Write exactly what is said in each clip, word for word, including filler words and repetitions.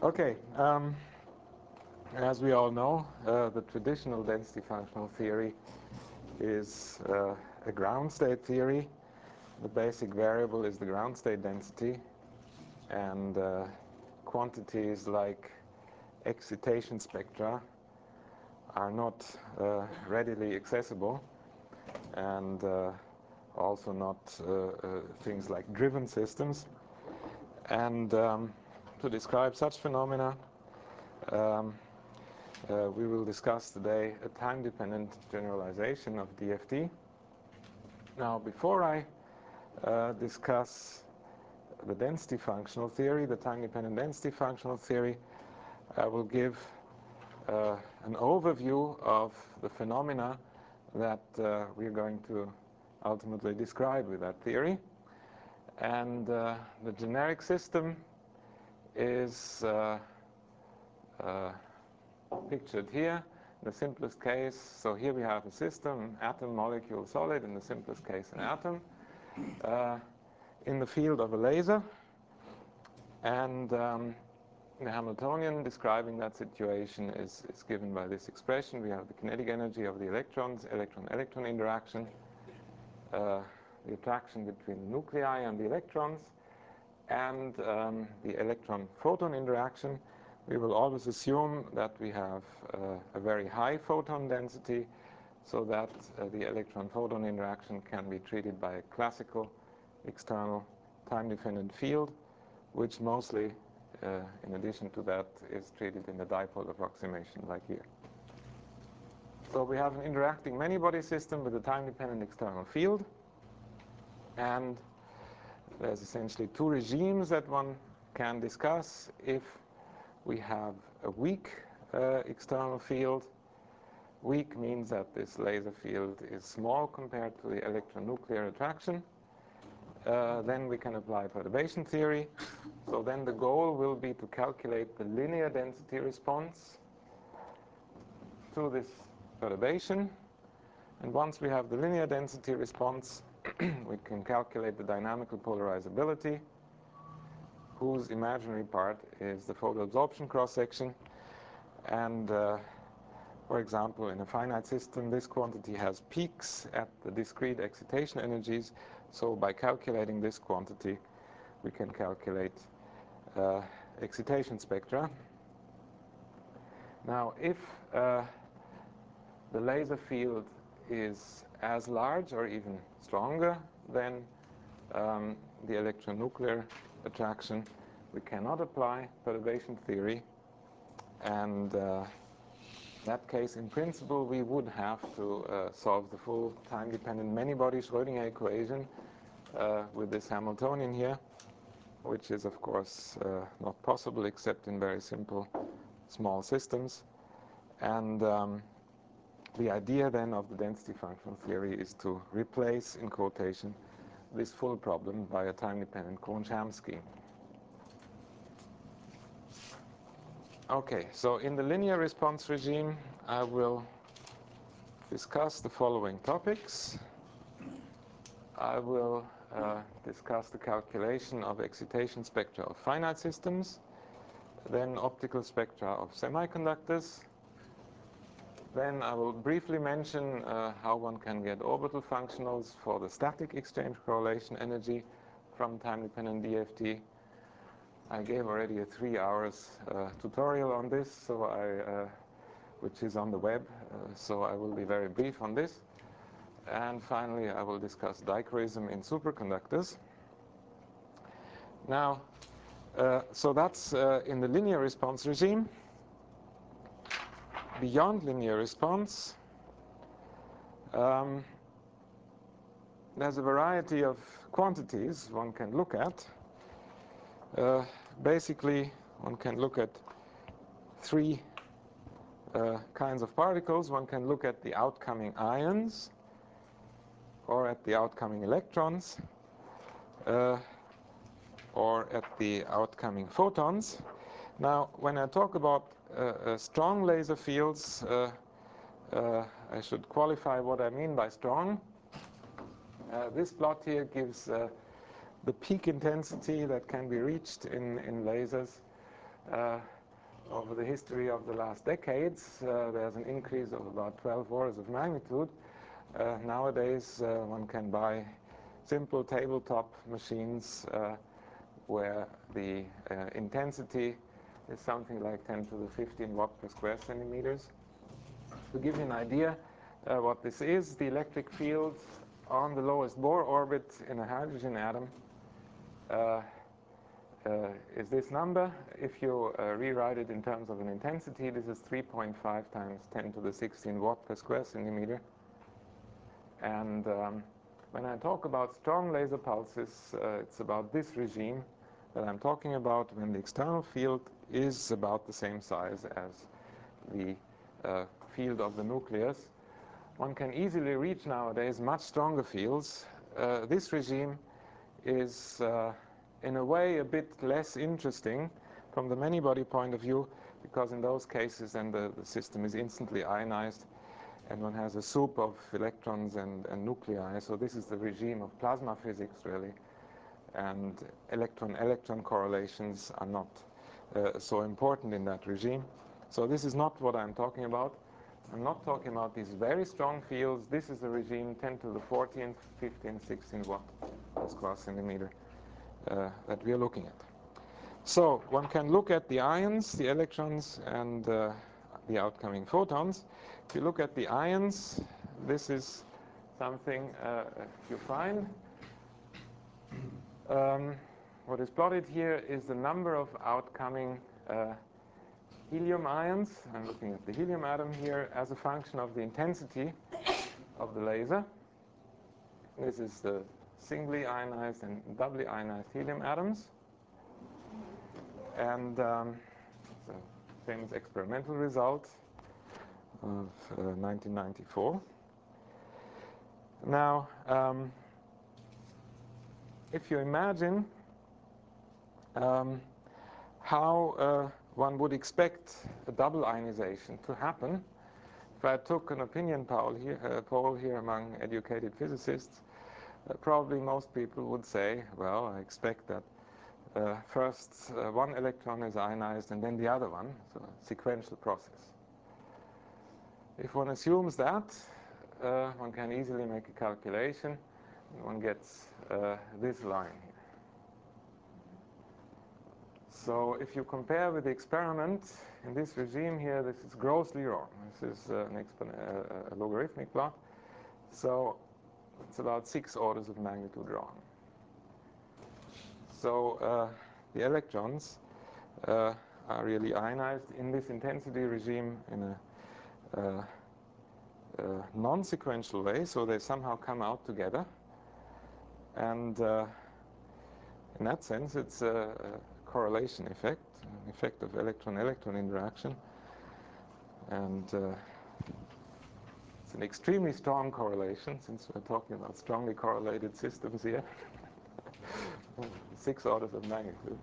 Okay, um, as we all know, uh, the traditional density functional theory is uh, a ground state theory. The basic variable is the ground state density, and uh, quantities like excitation spectra are not uh, readily accessible, and uh, also not uh, uh, things like driven systems. And um, to describe such phenomena, um, uh, we will discuss today a time-dependent generalization of D F T. Now, before I uh, discuss the density functional theory, the time-dependent density functional theory, I will give uh, an overview of the phenomena that uh, we're going to ultimately describe with that theory. And uh, the generic system is uh, uh, pictured here, the simplest case. So here we have a system, atom, molecule, solid, in the simplest case an atom, uh, in the field of a laser. And um, the Hamiltonian describing that situation is, is given by this expression. We have the kinetic energy of the electrons, electron-electron interaction, uh, the attraction between the nuclei and the electrons, and um, the electron-photon interaction. We will always assume that we have uh, a very high photon density, so that uh, the electron-photon interaction can be treated by a classical external time-dependent field, which mostly, uh, in addition to that, is treated in the dipole approximation, like here. So we have an interacting many-body system with a time-dependent external field, and there's essentially two regimes that one can discuss. If we have a weak uh, external field, weak means that this laser field is small compared to the electronuclear attraction, uh, then we can apply perturbation theory. So then the goal will be to calculate the linear density response to this perturbation. And once we have the linear density response, we can calculate the dynamical polarizability, whose imaginary part is the photoabsorption cross-section. And uh, for example, in a finite system, this quantity has peaks at the discrete excitation energies. So by calculating this quantity, we can calculate uh, excitation spectra. Now, if uh, the laser field is as large or even stronger than um, the electronuclear attraction, we cannot apply perturbation theory. And uh, in that case, in principle, we would have to uh, solve the full time-dependent many-body Schrödinger equation uh, with this Hamiltonian here, which is, of course, uh, not possible except in very simple small systems. And um, the idea then of the density functional theory is to replace, in quotation, this full problem by a time-dependent Cohen-Sham scheme. Okay, so in the linear response regime, I will discuss the following topics. I will uh, discuss the calculation of excitation spectra of finite systems, then optical spectra of semiconductors. Then I will briefly mention uh, how one can get orbital functionals for the static exchange correlation energy from time-dependent D F T. I gave already a three hours uh, tutorial on this, so I, uh, which is on the web, uh, so I will be very brief on this. And finally, I will discuss dichroism in superconductors. Now, uh, so that's uh, in the linear response regime. Beyond linear response, um, there's a variety of quantities one can look at. Uh, basically, one can look at three uh, kinds of particles. One can look at the outcoming ions, or at the outcoming electrons, uh, or at the outcoming photons. Now, when I talk about uh, uh, strong laser fields, uh, uh, I should qualify what I mean by strong. Uh, this plot here gives uh, the peak intensity that can be reached in, in lasers Uh, over the history of the last decades, uh, there's an increase of about twelve orders of magnitude. Uh, nowadays, uh, one can buy simple tabletop machines uh, where the uh, intensity is something like ten to the fifteen watt per square centimeters. To give you an idea uh, what this is, the electric field on the lowest Bohr orbit in a hydrogen atom uh, uh, is this number. If you uh, rewrite it in terms of an intensity, this is three point five times ten to the sixteen watt per square centimeter. And um, when I talk about strong laser pulses, uh, it's about this regime that I'm talking about, when the external field is about the same size as the uh, field of the nucleus. One can easily reach nowadays much stronger fields. Uh, this regime is uh, in a way a bit less interesting from the many-body point of view, because in those cases then the, the system is instantly ionized and one has a soup of electrons and, and nuclei. So this is the regime of plasma physics, really. And electron-electron correlations are not uh, so important in that regime. So this is not what I'm talking about. I'm not talking about these very strong fields. This is the regime ten to the fourteenth, fifteenth, sixteenth watt per square centimeter uh, that we are looking at. So one can look at the ions, the electrons, and uh, the outcoming photons. If you look at the ions, this is something uh, you find. Um, what is plotted here is the number of outcoming uh, helium ions. I'm looking at the helium atom here as a function of the intensity of the laser. This is the singly ionized and doubly ionized helium atoms. And um, it's a famous experimental result of uh, nineteen ninety-four. Now, um, if you imagine um, how uh, one would expect a double ionization to happen, if I took an opinion poll here, uh, poll here among educated physicists, uh, probably most people would say, well, I expect that uh, first uh, one electron is ionized and then the other one, so a sequential process. If one assumes that, uh, one can easily make a calculation, and one gets uh, this line here. So if you compare with the experiment in this regime here, this is grossly wrong. This is uh, an uh, a logarithmic plot. So it's about six orders of magnitude wrong. So uh, the electrons uh, are really ionized in this intensity regime in a uh, uh, non-sequential way, so they somehow come out together. And uh, in that sense, it's a, a correlation effect, an effect of electron-electron interaction. And uh, it's an extremely strong correlation, since we're talking about strongly correlated systems here. Six orders of magnitude.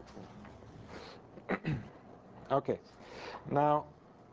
Okay. Now,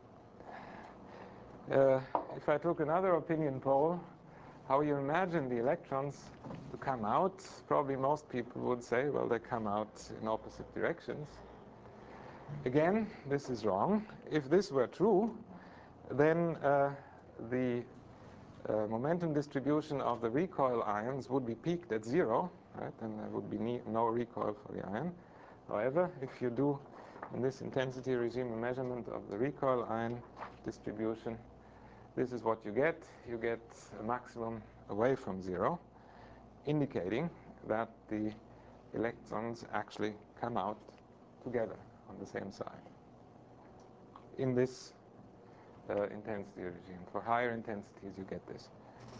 uh, if I took another opinion poll, how you imagine the electrons to come out, probably most people would say, well, they come out in opposite directions. Again, this is wrong. If this were true, then uh, the uh, momentum distribution of the recoil ions would be peaked at zero, right? And there would be no recoil for the ion. However, if you do in this intensity regime a measurement of the recoil ion distribution, this is what you get. You get a maximum away from zero, indicating that the electrons actually come out together on the same side in this uh, intensity regime. For higher intensities, you get this.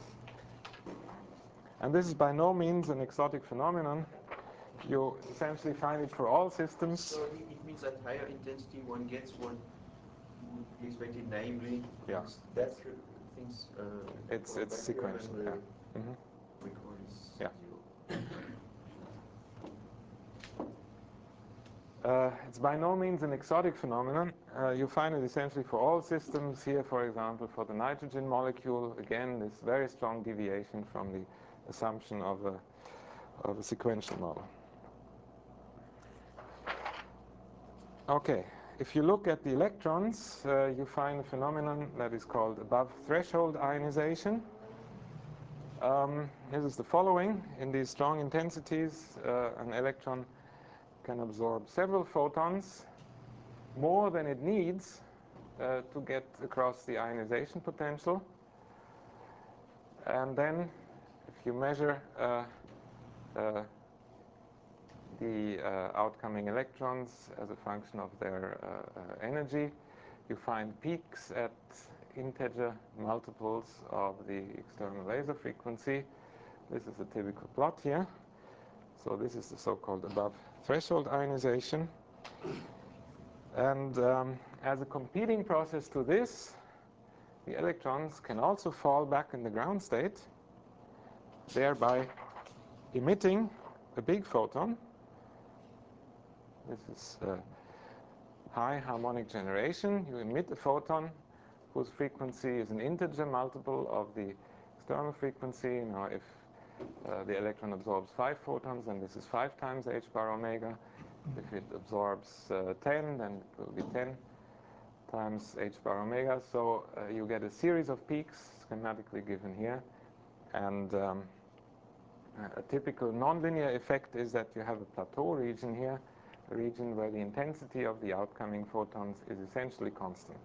And this is by no means an exotic phenomenon. You essentially find it for all systems. So it means at higher intensity one gets one would be expected naively. Yeah. That's things. Uh, it's it's sequential. Yeah. Mm-hmm. Recoil is Yeah. zero. Uh, it's by no means an exotic phenomenon. Uh, you find it essentially for all systems. Here, for example, for the nitrogen molecule, again, this very strong deviation from the assumption of a, of a sequential model. Okay. if you look at the electrons, uh, you find a phenomenon that is called above threshold ionization. Um, this is the following. In these strong intensities, uh, an electron can absorb several photons, more than it needs uh, to get across the ionization potential. And then, if you measure uh, uh, the uh, outcoming electrons as a function of their uh, uh, energy, you find peaks at integer multiples of the external laser frequency. This is a typical plot here. So this is the so-called above threshold ionization. And um, as a competing process to this, the electrons can also fall back in the ground state, thereby emitting a big photon. This is uh, high harmonic generation. You emit a photon whose frequency is an integer multiple of the external frequency. Now, if uh, the electron absorbs five photons, then this is five times h bar omega. If it absorbs uh, ten, then it will be ten times h bar omega. So uh, you get a series of peaks schematically given here. And um, a typical nonlinear effect is that you have a plateau region here, a region where the intensity of the outcoming photons is essentially constant.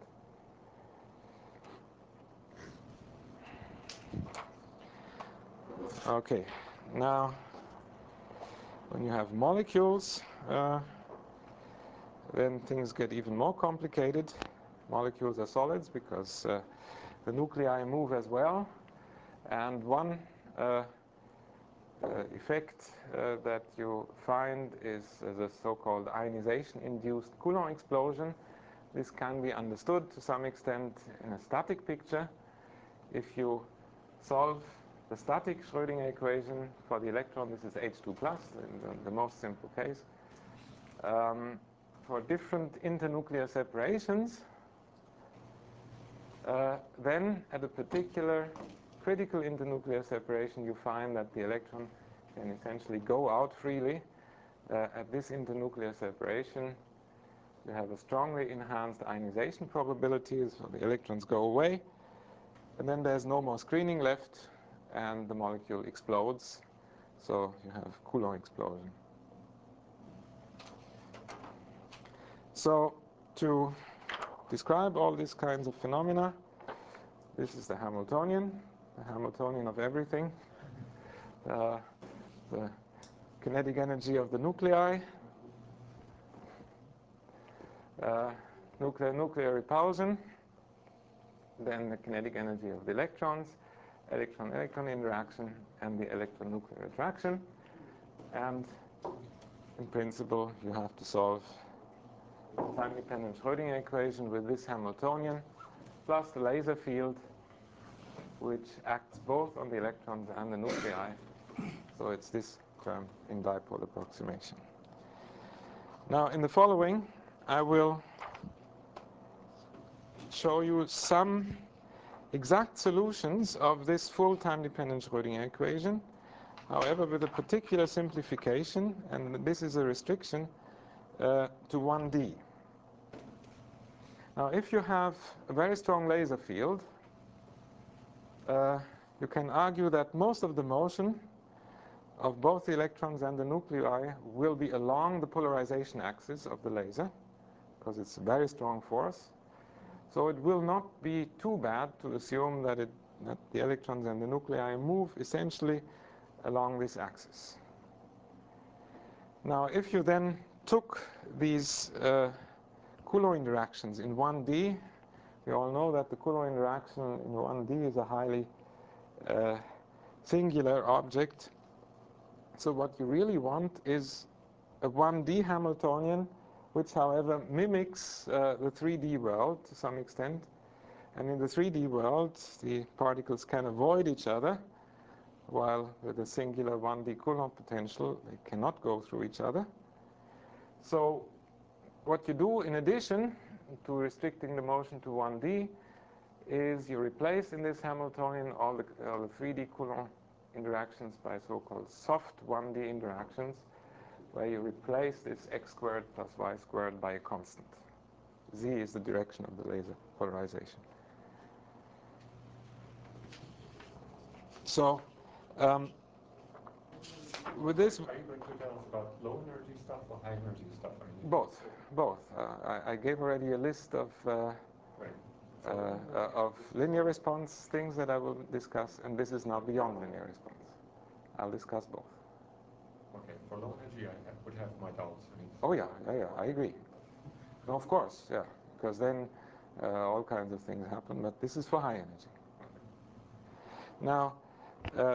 Okay, now when you have molecules, uh, then things get even more complicated. Molecules are solids because uh, the nuclei move as well. And one uh, uh, effect uh, that you find is uh, the so-called ionization-induced Coulomb explosion. This can be understood to some extent in a static picture. If you solve the static Schrödinger equation for the electron, this is H two plus, in the, the most simple case. Um, for different internuclear separations, uh, then at a particular critical internuclear separation, you find that the electron can essentially go out freely. Uh, at this internuclear separation, you have a strongly enhanced ionization probability, so the electrons go away. And then there's no more screening left, and the molecule explodes. So you have Coulomb explosion. So to describe all these kinds of phenomena, this is the Hamiltonian, the Hamiltonian of everything. Uh, the kinetic energy of the nuclei, uh, nuclear-nuclear repulsion, then the kinetic energy of the electrons, electron-electron interaction, and the electron-nuclear attraction. And in principle, you have to solve the time-dependent Schrödinger equation with this Hamiltonian, plus the laser field, which acts both on the electrons and the nuclei. So it's this term in dipole approximation. Now, in the following, I will show you some exact solutions of this full time-dependent Schrödinger equation, however, with a particular simplification, and this is a restriction uh, to one D. Now, if you have a very strong laser field, uh, you can argue that most of the motion of both the electrons and the nuclei will be along the polarization axis of the laser, because it's a very strong force. So it will not be too bad to assume that, it, that the electrons and the nuclei move essentially along this axis. Now, if you then took these uh, Coulomb interactions in one D, we all know that the Coulomb interaction in one D is a highly uh, singular object. So what you really want is a one D Hamiltonian, which, however, mimics uh, the three D world to some extent. And in the three D world, the particles can avoid each other, while with a singular one D Coulomb potential, they cannot go through each other. So what you do, in addition to restricting the motion to one D, is you replace in this Hamiltonian all the, all the three D Coulomb interactions by so-called soft one D interactions, where you replace this x squared plus y squared by a constant. Z is the direction of the laser polarization. So, um, with this, are you going to tell us about low energy stuff or high energy stuff? I mean, both, both. Uh, I, I gave already a list of uh, right. uh, uh, of linear response things that I will discuss, and this is now beyond linear response. I'll discuss both. Okay, for low energy, I have, would have my doubts. I mean, Oh yeah, yeah, yeah, I agree. No, of course, yeah, because then uh, all kinds of things happen. But this is for high energy. Now, uh,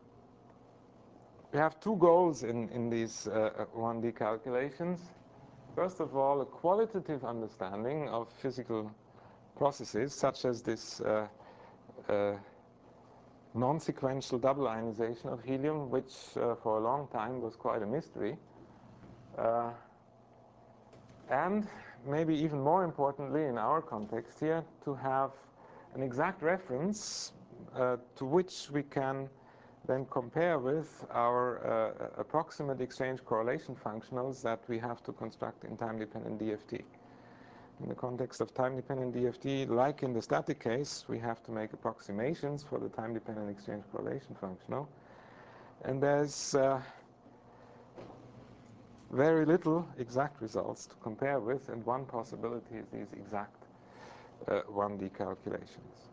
we have two goals in in these uh, one D calculations. First of all, a qualitative understanding of physical processes, such as this uh, uh, non-sequential double ionization of helium, which uh, for a long time was quite a mystery. Uh, and maybe even more importantly in our context here, to have an exact reference uh, to which we can then compare with our uh, approximate exchange correlation functionals that we have to construct in time-dependent D F T. In the context of time-dependent D F T, like in the static case, we have to make approximations for the time-dependent exchange correlation functional. And there's uh, very little exact results to compare with, and one possibility is these exact uh, one D calculations.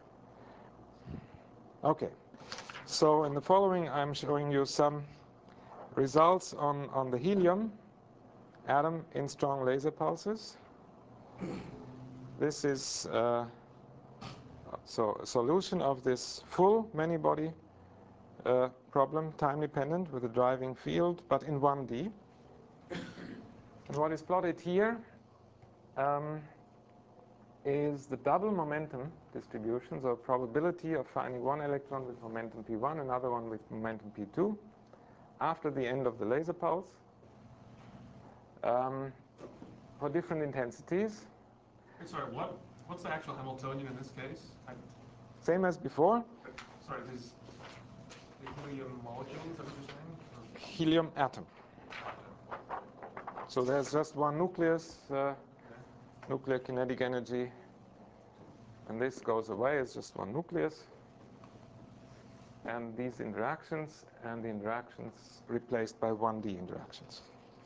Okay, so in the following, I'm showing you some results on, on the helium atom in strong laser pulses. This is uh, so a solution of this full many-body uh, problem, time-dependent with a driving field, but in one D. And what is plotted here um, is the double momentum distribution, so probability of finding one electron with momentum p one, another one with momentum p two, after the end of the laser pulse, um, for different intensities. Hey, sorry, what, what's the actual Hamiltonian in this case? I, Same as before. sorry, this is the helium molecule, is that what you're saying? Or Helium atom. So there's just one nucleus, uh, okay. nuclear kinetic energy, and this goes away, it's just one nucleus. And these interactions, and the interactions replaced by one D interactions.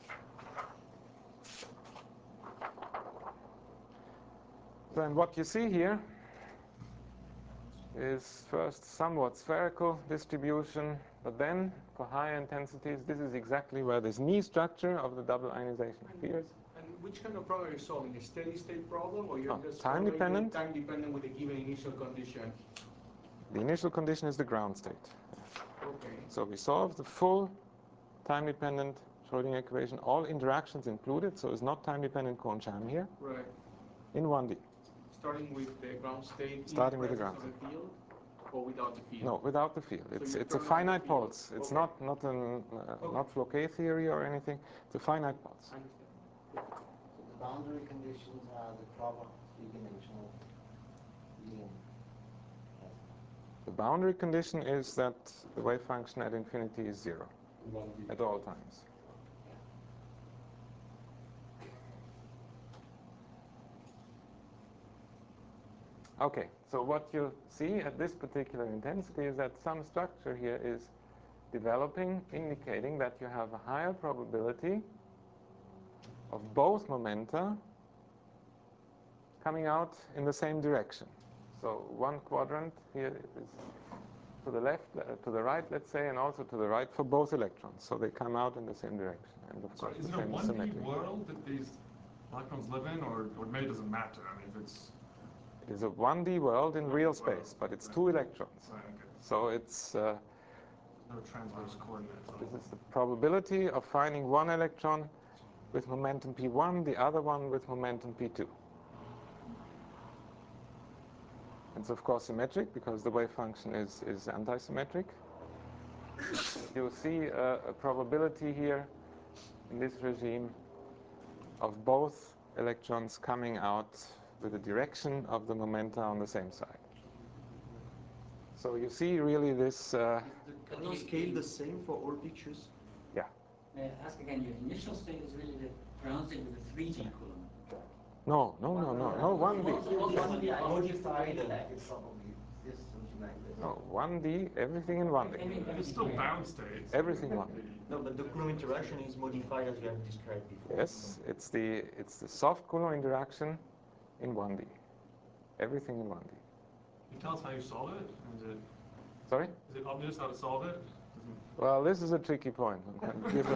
Then what you see here is first somewhat spherical distribution, but then for higher intensities, this is exactly where this knee structure of the double ionization appears. And which kind of problem are you solving? A steady state problem, or you're Oh, just time dependent? time dependent with a given initial condition? The initial condition is the ground state. Okay. So we solve the full time-dependent Schrödinger equation, all interactions included, so it's not time-dependent Cohen-Sham here, Right. in one D. Starting with the ground state Starting in with the presence ground of the field, or without the field? No, without the field. So It's you it's a turn on the finite field. pulse. It's Okay. not not an uh, Okay. not Floquet theory or anything. It's a finite pulse. I understand. So the boundary conditions are the proper three-dimensional helium. The boundary condition is that the wave function at infinity is zero one D. at all times. Okay, so what you see at this particular intensity is that some structure here is developing, indicating that you have a higher probability of both momenta coming out in the same direction. So one quadrant here is to the left, uh, to the right, let's say, and also to the right for both electrons. So they come out in the same direction. And of So course, is the it a same is one D symmetric. world that these electrons live in, or, or maybe it doesn't matter? I mean, if it's... It is a one D world in real space, but it's two electrons. Right, okay. So it's uh, No transverse coordinates. this is the probability of finding one electron with momentum p one, the other one with momentum p two. It's of course symmetric because the wave function is, is anti-symmetric. You see a, a probability here in this regime of both electrons coming out with the direction of the momenta on the same side. So you see really this, uh, Can you scale the same for all pictures? yeah. May I ask again, your initial state is really the ground state with a three G Coulomb? No, no, no, no, no, one D. one D modified is probably this, something like this. No, one D, everything in one D. It's still bound states. Everything one D. No, but the Coulomb interaction is modified as you have described before. Yes, it's the it's the soft Coulomb interaction in one D. Everything in one D. Can you tell us how you solve it? Is it, Sorry? is it obvious how to solve it? Well, this is a tricky point. One can give a,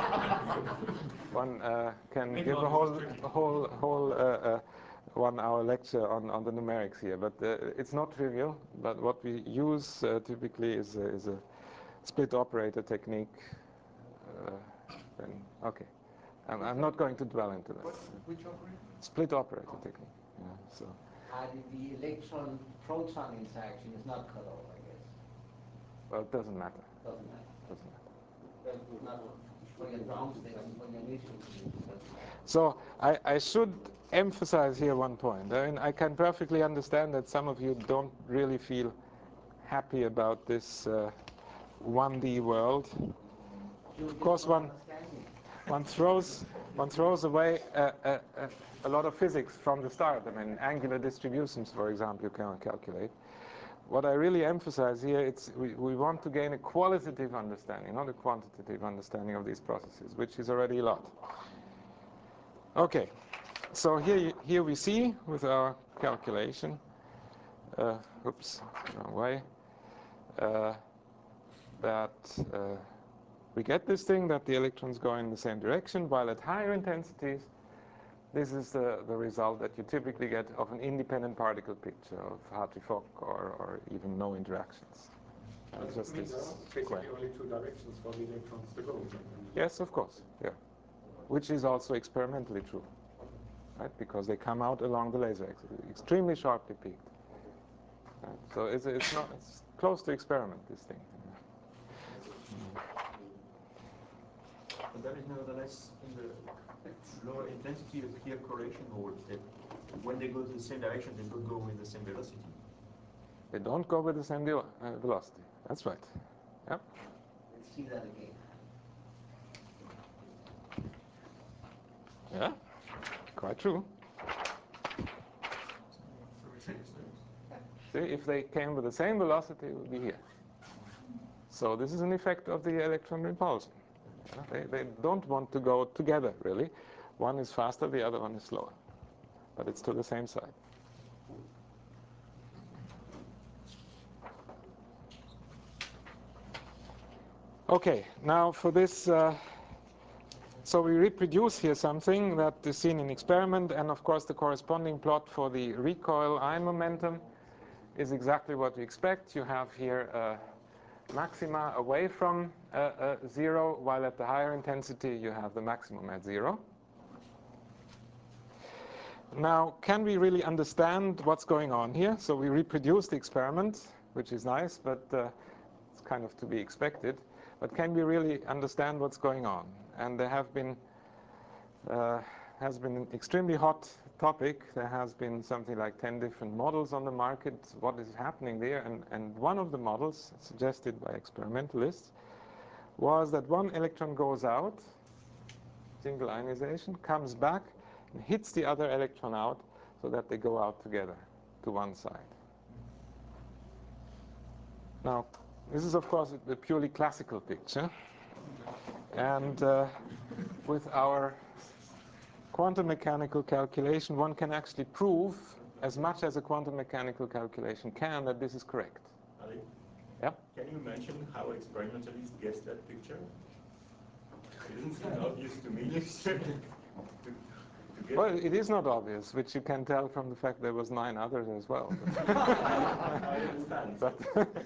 one, uh, can Make give a obvious whole is tricky. whole whole uh, uh, one-hour lecture on, on the numerics here, but uh, it's not trivial. But what we use uh, typically is a, is a split operator technique. Uh, then okay, I'm, I'm not going to dwell into that. What, which operator? Split operator technique. Yeah, so. And the electron-proton interaction is not cut off, I guess. Well, it doesn't matter. Doesn't matter. Doesn't matter. Well, not for your ground states and for your initial conditions, doesn't matter. So I, I should emphasize here one point. I mean, I can perfectly understand that some of you don't really feel happy about this uh, one D world. Of course, one one throws one throws away a, a, a, a lot of physics from the start. I mean, angular distributions, for example, you cannot calculate. What I really emphasize here, it's we, we want to gain a qualitative understanding, not a quantitative understanding of these processes, which is already a lot. Okay, so here, you, here we see with our calculation, uh, oops, wrong way, uh, that uh, we get this thing that the electrons go in the same direction, while at higher intensities, this is the, the result that you typically get of an independent particle picture of Hartree-Fock or, or even no interactions. But Just I mean, this there are square. basically only two directions for the electrons to go. Yes, of course, yeah. Which is also experimentally true, right? Because they come out along the laser axis, extremely sharply peaked. Right? So it's, it's not it's close to experiment, this thing. But there is nevertheless in the lower intensity appear correlation modes that when they go to the same direction, they don't go with the same velocity. They don't go with the same uh, velocity. That's right. Yep. Let's see that again. Yeah, quite true. See, if they came with the same velocity, it would be here. So this is an effect of the electron repulsion. Yeah, they, they don't want to go together, really. One is faster, the other one is slower. But it's to the same side. Okay, now for this, uh, so we reproduce here something that is seen in experiment, and of course the corresponding plot for the recoil ion momentum is exactly what we expect. You have here uh, maxima away from uh, uh, zero, while at the higher intensity you have the maximum at zero. Now, can we really understand what's going on here? So we reproduce the experiment, which is nice, but uh, it's kind of to be expected. But can we really understand what's going on? And there have been uh, has been an extremely hot topic. There has been something like ten different models on the market. What is happening there? And, and one of the models suggested by experimentalists was that one electron goes out, single ionization, comes back, and hits the other electron out so that they go out together to one side. Now, this is, of course, a purely classical picture. And uh, with our quantum mechanical calculation, one can actually prove, as much as a quantum mechanical calculation can, that this is correct. Ali, Yeah? can you mention how experimentalists guessed that picture? It didn't seem obvious to me. to, to Well, it is not obvious, which you can tell from the fact there was nine others as well. I understand. But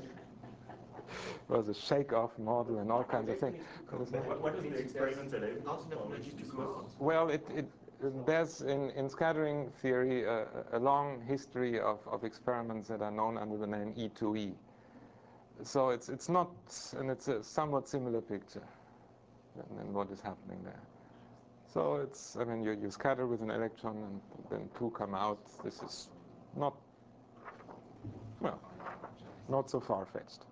it was a shake-off model and all kinds of things. What, what is the experimental evidence? Not enough for energy which to this go was- out. Well, it, it, there's in, in scattering theory uh, a long history of, of experiments that are known under the name E two E. So it's it's not, and it's a somewhat similar picture than, than what is happening there. So it's, I mean, you, you scatter with an electron and then two come out. This is not, well, not so far-fetched.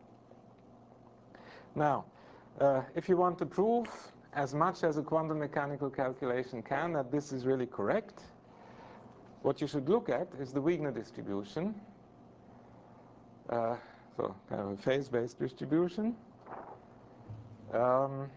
Now, uh, if you want to prove as much as a quantum mechanical calculation can that this is really correct, what you should look at is the Wigner distribution. Uh, so kind of a phase-based distribution. Um,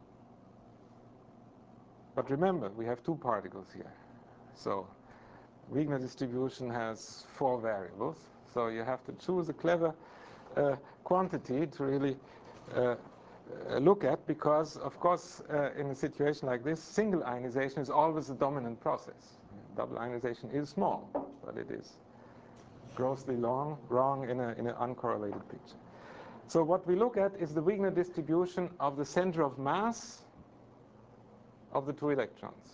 but remember, we have two particles here. So Wigner distribution has four variables. So you have to choose a clever uh, quantity to really uh, uh, look at, because, of course, uh, in a situation like this, single ionization is always a dominant process. Double ionization is small, but it is grossly long, wrong in, a, in an uncorrelated picture. So what we look at is the Wigner distribution of the center of mass of the two electrons.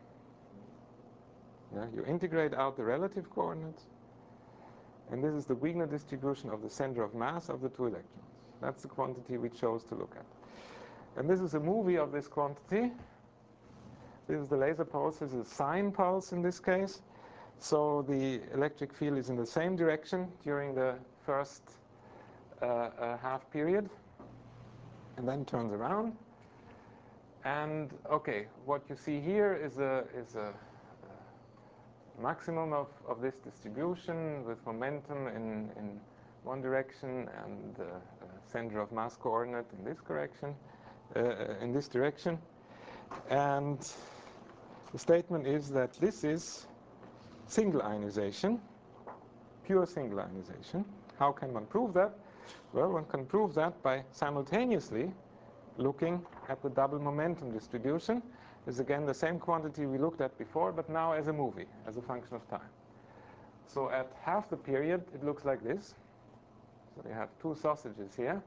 Yeah, you integrate out the relative coordinates, and this is the Wigner distribution of the center of mass of the two electrons. That's the quantity we chose to look at. And this is a movie of this quantity. This is the laser pulse. This is a sine pulse in this case. So the electric field is in the same direction during the first uh, uh, half period, and then turns around. And okay, what you see here is a is a, a maximum of, of this distribution with momentum in, in one direction and uh, uh, center of mass coordinate in this correction, uh, in this direction. And the statement is that this is single ionization, pure single ionization. How can one prove that? Well, one can prove that by simultaneously looking at the double momentum distribution. Is again the same quantity we looked at before, but now as a movie, as a function of time. So at half the period, it looks like this. So we have two sausages here.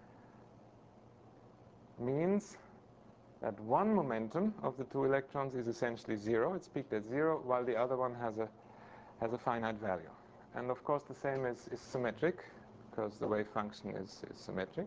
Means that one momentum of the two electrons is essentially zero. It's peaked at zero, while the other one has a has a finite value. And of course, the same is, is symmetric, because the wave function is, is symmetric.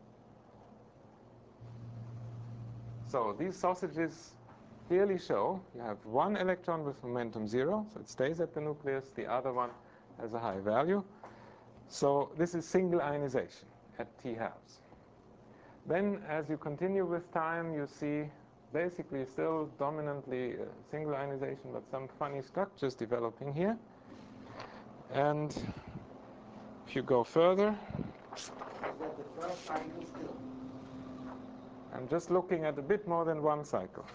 So these sausages clearly show you have one electron with momentum zero, so it stays at the nucleus. The other one has a high value. So this is single ionization at T halves. Then as you continue with time, you see basically still dominantly uh, single ionization, but some funny structures developing here. And if you go further, Is that the first cycle still? I'm just looking at a bit more than one cycle.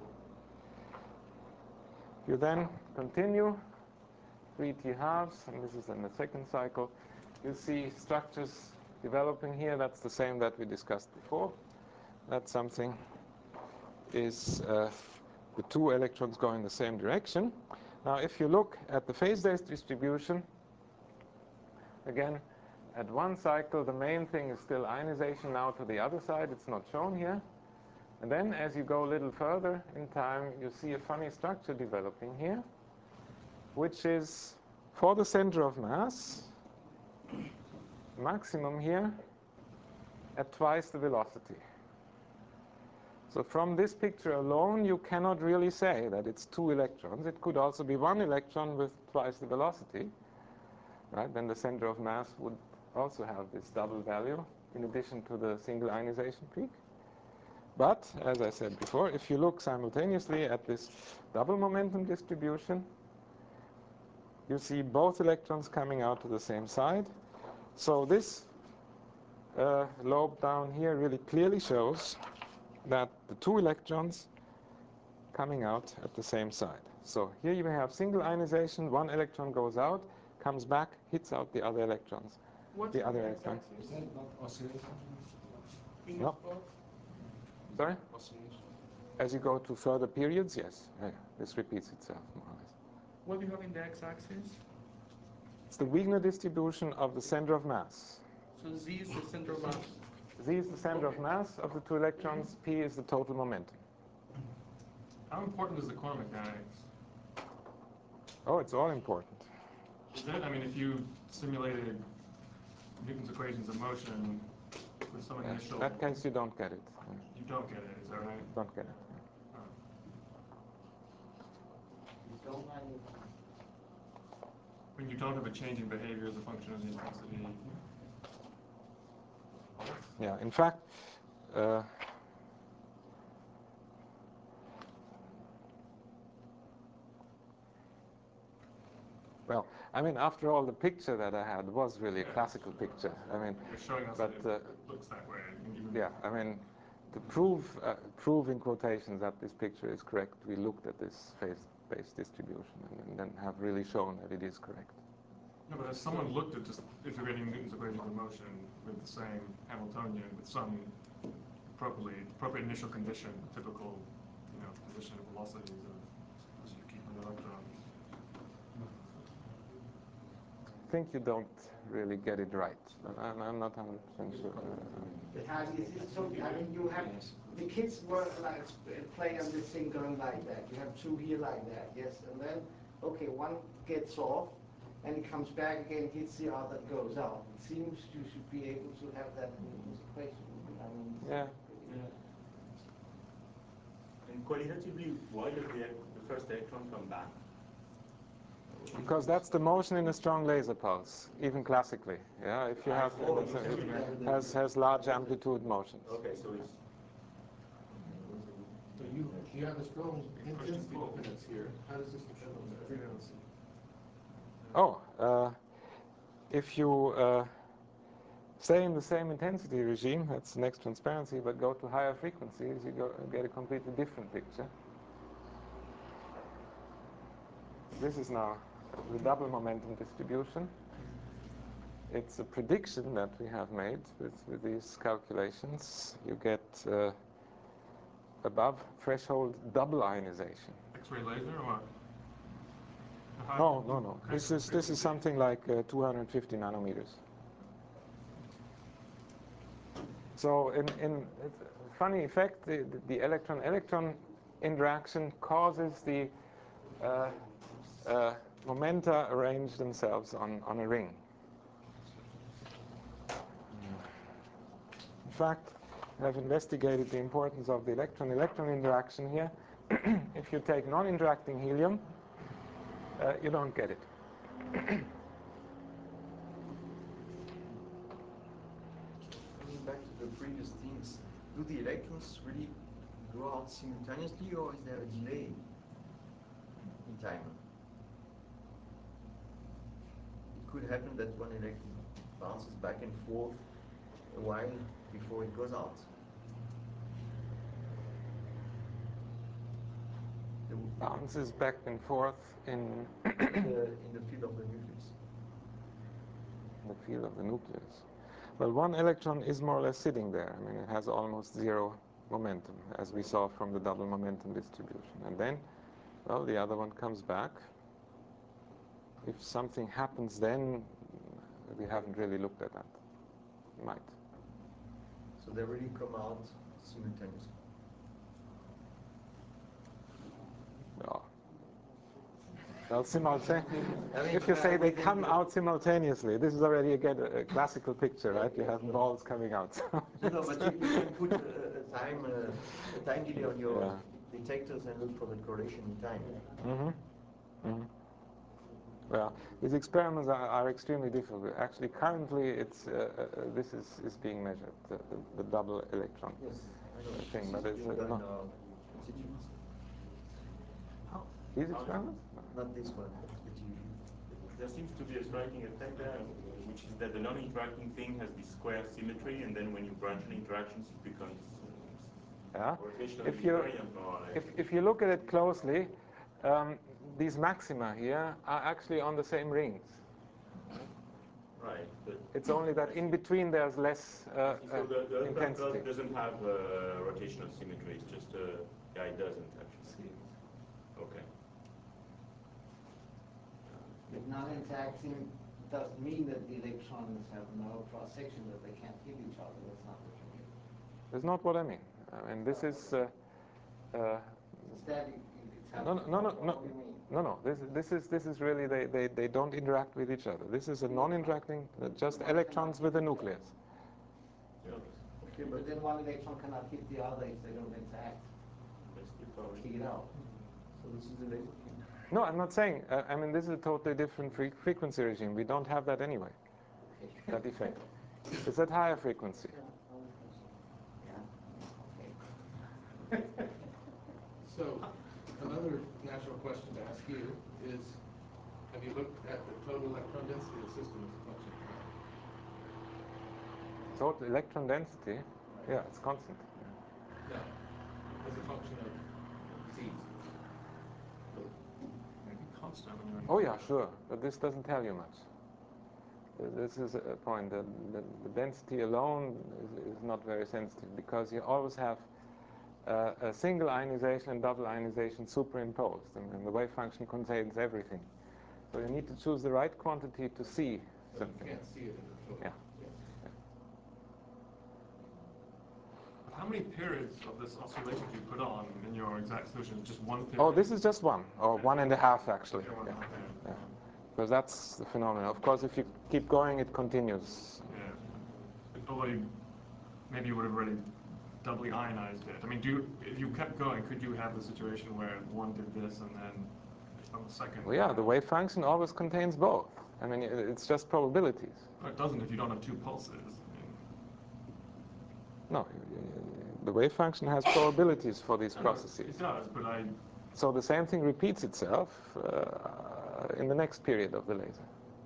If you then continue three T halves, and this is in the second cycle, you see structures developing here. That's the same that we discussed before. That something is uh, the two electrons go in the same direction. Now, if you look at the phase-based distribution, again, at one cycle, the main thing is still ionization. Now to the other side, it's not shown here. And then as you go a little further in time, you see a funny structure developing here, which is for the center of mass, maximum here at twice the velocity. So from this picture alone, you cannot really say that it's two electrons. It could also be one electron with twice the velocity. Right? Then the center of mass would also have this double value in addition to the single ionization peak. But, as I said before, if you look simultaneously at this double momentum distribution, you see both electrons coming out to the same side. So this uh, lobe down here really clearly shows that the two electrons coming out at the same side. So here you have single ionization, one electron goes out, comes back, hits out the other electrons. What's the other electron. X-axis? Is that not oscillation? King No. of both? Sorry? Oscillation. As you go to further periods, yes. Yeah, yeah. This repeats itself more or less. What do you have in the x-axis? It's the Wigner distribution of the center of mass. So Z is the center of mass. Z is the center of mass of the two electrons. P is the total momentum. How important is the quantum mechanics? Oh, it's all important. Is it? I mean, if you simulated Newton's equations of motion with some Yeah. initial... In that case, you don't get it. Yeah. You don't get it, is that right? Don't get it. Oh. You don't have any. When you don't have a change in behavior as a function of the intensity. Yeah, in fact, uh, Well, I mean, after all, the picture that I had was really a classical picture. I mean, You're showing us but that uh, it looks that way. and even- yeah, I mean, to prove, uh, prove in quotations that this picture is correct, we looked at this phase-space distribution and, and then have really shown that it is correct. No, but has someone looked at just integrating Newton's equation of motion with the same Hamiltonian with some appropriately appropriate initial condition, typical, you know, position of velocities of as you keep an electron? I think you don't really get it right. I'm, I'm not one hundred percent sure. But how is it so? I mean, you have the kids work like play on this thing going like that. You have two here like that, yes, and then okay, one gets off, and it comes back again, hits the other, goes out. It seems you should be able to have that in this equation. I mean, Yeah. Yeah. And qualitatively, why does the, the first electron come back? Because that's the motion in a strong laser pulse, even classically. Yeah, if you have Oh, it has has large amplitude motions. Okay, so it's So you, you have a strong intensity dependence here. How does this depend on the frequency? Oh, uh, if you uh, stay in the same intensity regime, that's the next transparency, but go to higher frequencies, you go, get a completely different picture. This is now the double momentum distribution. It's a prediction that we have made with, with these calculations. You get uh, above threshold double ionization. X-ray laser or what? How- No, no, no. This is this is something like uh, two hundred fifty nanometers. So, in in it's a funny effect, the the electron-electron interaction causes the uh, uh, momenta arrange themselves on on a ring. In fact, I've investigated the importance of the electron-electron interaction here. If you take non-interacting helium, uh, you don't get it. Coming back to the previous things, do the electrons really go out simultaneously, or is there a delay in time? It could happen that one electron bounces back and forth a while before it goes out. The, Bounces back and forth in in, the, in the field of the nucleus. the field of the nucleus. Well, one electron is more or less sitting there. I mean, it has almost zero momentum, as we saw from the double momentum distribution. And then, well, the other one comes back. If something happens then, we haven't really looked at that. Might. So they really come out simultaneously. No. Well, simultaneously. I mean, If you uh, say they within come the- out simultaneously, this is already again a, a classical picture, right? You have balls coming out. No, no, but you, you can put a, a time uh, a time delay on your Yeah. detectors and look for the correlation in time. Mm-hmm. Mm-hmm. Well, these experiments are, are extremely difficult. Actually, currently, it's uh, uh, this is, is being measured, the, the, the double electron Yes, I know. thing, This but is it's being uh, done no. in our institutes. These experiments? Not this one, but you. there seems to be a striking effect there, which is that the non-interacting thing has this square symmetry, and then when you branch on interactions, it becomes uh, Yeah. rotationally If you invariant, more or less. if if you look at it closely, um, these maxima here are actually on the same rings. Right, but It's only that in between there's less uh, so the, the uh, upper intensity. plot doesn't have uh, rotational symmetry. It's just uh, yeah, it doesn't actually. Okay. But non-interacting doesn't mean that the electrons have no cross-section, that they can't hit each other. That's not what you mean. That's not what I mean. I mean this is. Uh, uh, Instead, it- it's no, no, no, no, what no, do you mean? no, no. This, this is this is really they, they, they don't interact with each other. This is a non-interacting, uh, just electrons with a nucleus. Yeah. Okay, but then one electron cannot hit the other if they don't interact. That's the problem. Take it out. So this is the laser beam. No, I'm not saying. Uh, I mean this is a totally different fre frequency regime. We don't have that anyway. Okay. That effect. It's at higher frequency. Yeah. So another natural question to ask you is, Have you looked at the total electron density of the system as a function of time? Total electron density? Yeah, it's constant. No, as a function of z. Maybe constant. I mean, Oh yeah, sure, but this doesn't tell you much. This is a point that the, the density alone is, is not very sensitive, because you always have uh, a single ionization and double ionization superimposed, and, and the wave function contains everything. So you need to choose the right quantity to see But something. you can't see it in the total. Yeah. how many periods of this oscillation do you put on in your exact solution? Just one period? Oh, this is just one, or one and a half actually. Okay, one Yeah. and a half, yeah. Yeah. Because that's the phenomenon. Of course, if you keep going, it continues. Yeah. Although you, maybe you would have already doubly ionized it. I mean, do you, if you kept going, could you have the situation where one did this and then on the second? Well, yeah, the wave function always contains both. I mean, it- it's just probabilities. But it doesn't if you don't have two pulses. I mean, No, the wave function has probabilities for these no, no, processes. It does, but I. So the same thing repeats itself uh, in the next period of the laser.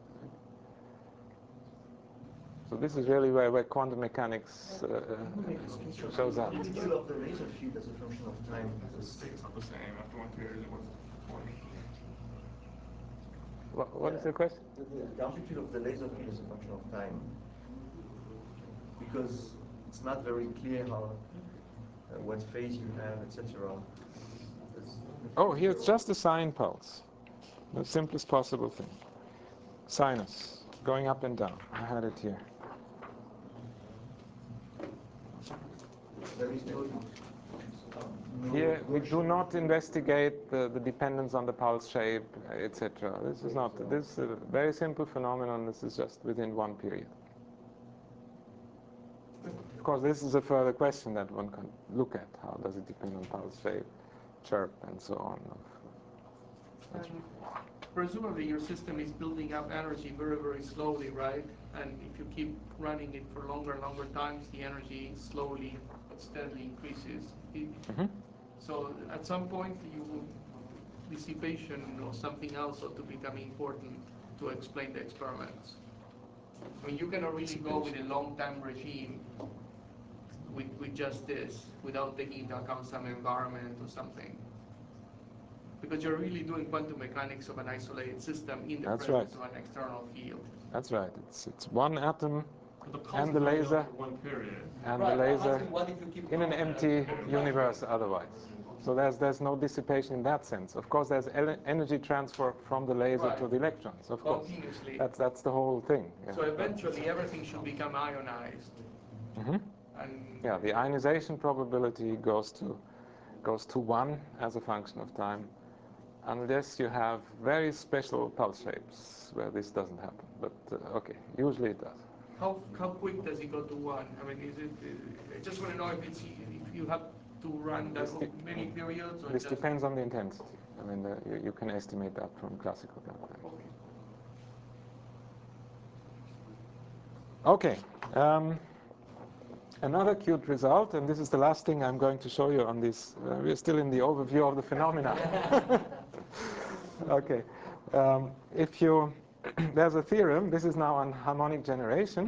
So this is really where, where quantum mechanics uh, shows up. The amplitude of the laser field as a function of time. It's not the same after one period it was before. What, what is the question? The, the amplitude of the laser field is a function of time. Because it's not very clear how, uh, what phase you have, et cetera. Oh, here it's just a sine pulse. The simplest possible thing. Sinus, going up and down. I had it here. There is no, no Here we do version. not investigate the, the dependence on the pulse shape, et cetera. This is not, this is a very simple phenomenon. This is just within one period. Of course, this is a further question that one can look at. How does it depend on pulse shape, chirp, and so on? And presumably your system is building up energy very, very slowly, right? And if you keep running it for longer and longer times, the energy slowly but steadily increases. It, Mm-hmm. So at some point, you will, dissipation or something else ought to become important to explain the experiments. I mean, you cannot really go with a long-time regime with, with just this without taking into account some environment or something. Because you're really doing quantum mechanics of an isolated system in the That's presence right. of an external field. That's right. It's it's one atom But the pulse and is the only laser on for one period. and Right, the I'm laser asking what if you keep in an going? empty universe otherwise. So there's there's no dissipation in that sense. Of course, there's ele- energy transfer from the laser Right. to the electrons. Of course, Continuously. that's that's the whole thing. Yeah. So eventually everything should become ionized. Mm-hmm. And Yeah, the ionization probability goes to goes to one as a function of time, unless you have very special pulse shapes where this doesn't happen. But uh, okay, usually it does. how how quick does it go to one? I mean, is it? Uh, I just want to know if it's if you have to run that This de- many periods or This just. depends on the intensity. I mean, uh, you, you can estimate that from classical calculation. Okay. Okay. Um, another cute result, and this is the last thing I'm going to show you on this. Uh, we're still in the overview of the phenomena. Okay. Um, if you, there's a theorem. This is now on harmonic generation.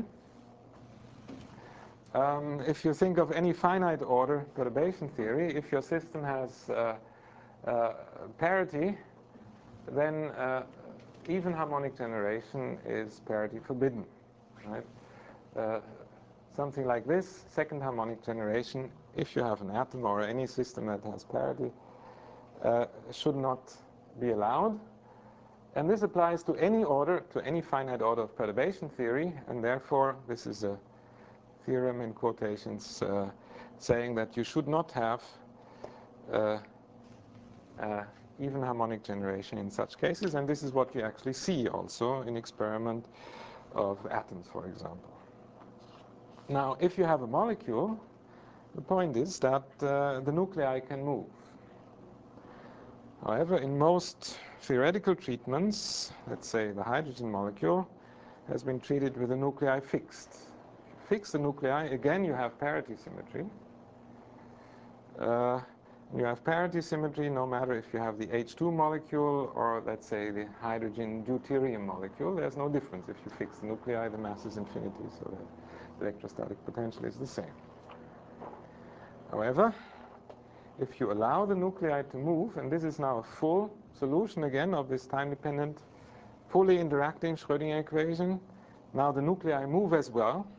Um, if you think of any finite order perturbation theory, if your system has uh, uh, parity, then uh, even harmonic generation is parity forbidden, right? Uh, something like this, second harmonic generation, if you have an atom or any system that has parity, uh, should not be allowed. And this applies to any order, to any finite order of perturbation theory, and therefore this is a theorem in quotations uh, saying that you should not have uh, uh, even harmonic generation in such cases, and this is what you actually see also in experiment of atoms, for example. Now, if you have a molecule, the point is that uh, the nuclei can move. However, in most theoretical treatments, let's say the hydrogen molecule has been treated with the nuclei fixed. Fix the nuclei, again you have parity symmetry. Uh, You have parity symmetry no matter if you have the H two molecule or, let's say, the hydrogen deuterium molecule. There's no difference. If you fix the nuclei, the mass is infinity, so the electrostatic potential is the same. However, if you allow the nuclei to move, and this is now a full solution again of this time-dependent, fully interacting Schrödinger equation, now the nuclei move as well.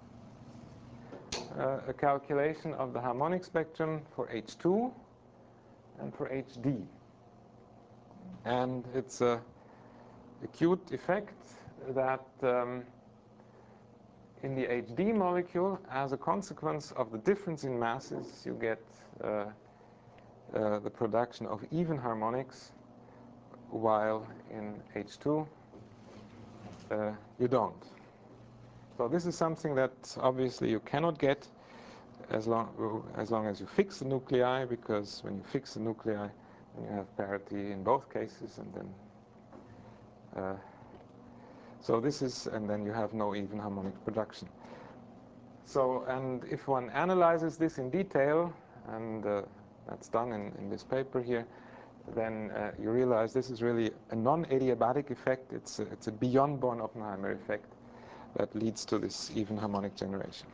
Uh, a calculation of the harmonic spectrum for H two and for H D. And it's a acute effect that um, in the H D molecule, as a consequence of the difference in masses, you get uh, uh, the production of even harmonics, while in H two uh, you don't. So this is something that obviously you cannot get as long as long as you fix the nuclei, because when you fix the nuclei, then you have parity in both cases, and then uh, so this is, and then you have no even harmonic production. So, and if one analyzes this in detail, and uh, that's done in, in this paper here, then uh, you realize this is really a non-adiabatic effect. It's a, it's a beyond Born-Oppenheimer effect that leads to this even harmonic generation.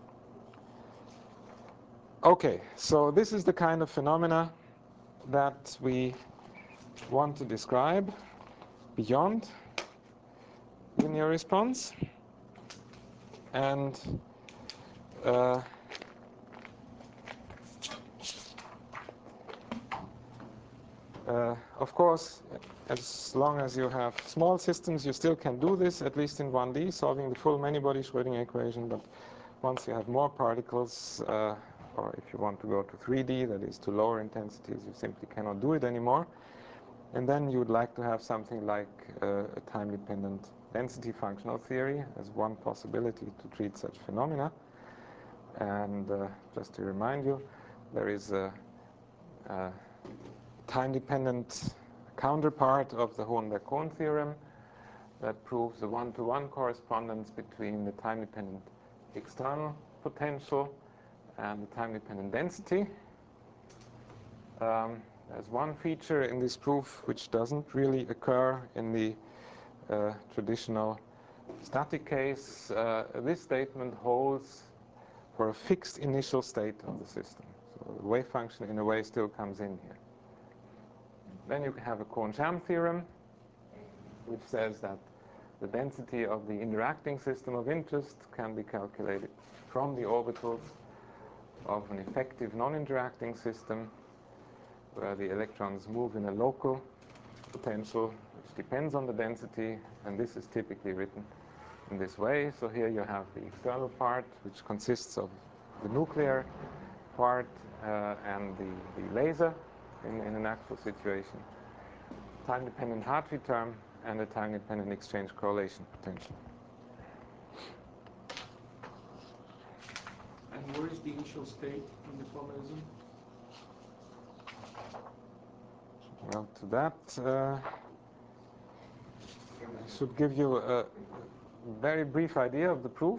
Okay, so this is the kind of phenomena that we want to describe beyond linear response. And uh, uh, of course, as long as you have small systems, you still can do this, at least in one D, solving the full many-body Schrödinger equation. But once you have more particles, uh, or if you want to go to three D, that is to lower intensities, you simply cannot do it anymore. And then you would like to have something like uh, a time-dependent density functional theory as one possibility to treat such phenomena. And uh, just to remind you, there is a, a time-dependent counterpart of the Hohenberg-Kohn theorem that proves a one-to-one correspondence between the time-dependent external potential and the time-dependent density. Um, there's one feature in this proof which doesn't really occur in the uh, traditional static case. Uh, this statement holds for a fixed initial state of the system. So the wave function in a way still comes in here. Then you have a Kohn-Sham theorem, which says that the density of the interacting system of interest can be calculated from the orbitals of an effective non-interacting system where the electrons move in a local potential which depends on the density, and this is typically written in this way. So here you have the external part, which consists of the nuclear part uh, and the, the laser in, in an actual situation, time-dependent Hartree term, and a time-dependent exchange correlation potential. And where is the initial state in the formalism? Well, to that, uh, I should give you a very brief idea of the proof.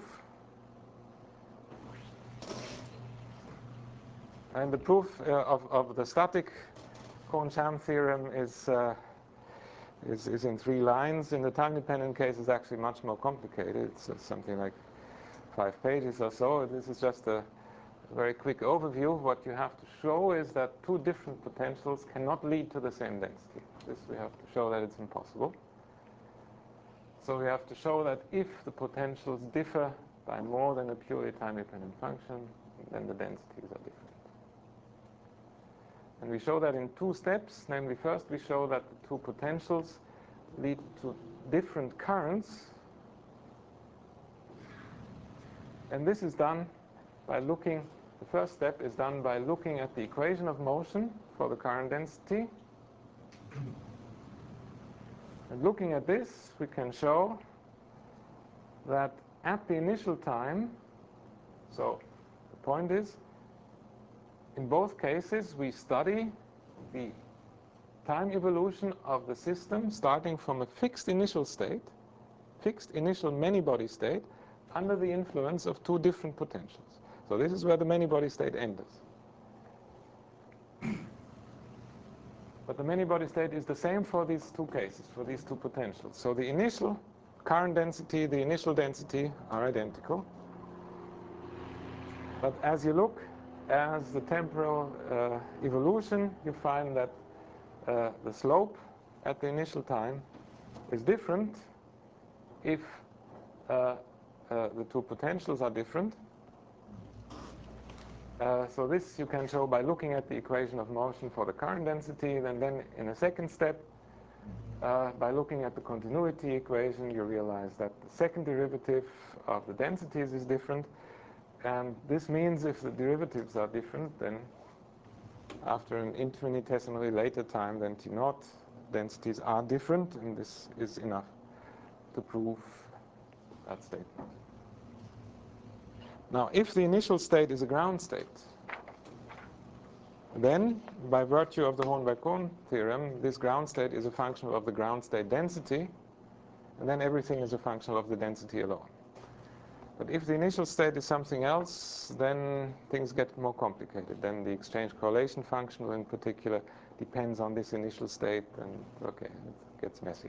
And the proof uh, of, of the static Kohn-Sham theorem is, uh, is, is in three lines. In the time-dependent case, it's actually much more complicated. It's uh, something like five pages or so. This is just a very quick overview. What you have to show is that two different potentials cannot lead to the same density. This we have to show that it's impossible. So we have to show that if the potentials differ by more than a purely time-dependent function, then the densities are different. And we show that in two steps. Namely, first we show that the two potentials lead to different currents. And this is done by looking, the first step is done by looking at the equation of motion for the current density. And looking at this, we can show that at the initial time, so the point is, in both cases, we study the time evolution of the system starting from a fixed initial state, fixed initial many-body state, under the influence of two different potentials. So this is where the many-body state enters. But the many-body state is the same for these two cases, for these two potentials. So the initial current density, the initial density are identical. But as you look as the temporal uh, evolution, you find that uh, the slope at the initial time is different if uh, uh, the two potentials are different. Uh, so this you can show by looking at the equation of motion for the current density, and then in a second step, uh, by looking at the continuity equation, you realize that the second derivative of the densities is different. And this means if the derivatives are different, then after an infinitesimally later time than T naught, densities are different, and this is enough to prove that statement. Now, if the initial state is a ground state, then by virtue of the Horn-by-Cohn theorem, this ground state is a function of the ground state density, and then everything is a function of the density alone. But if the initial state is something else, then things get more complicated. Then the exchange correlation functional in particular depends on this initial state, and okay, it gets messy.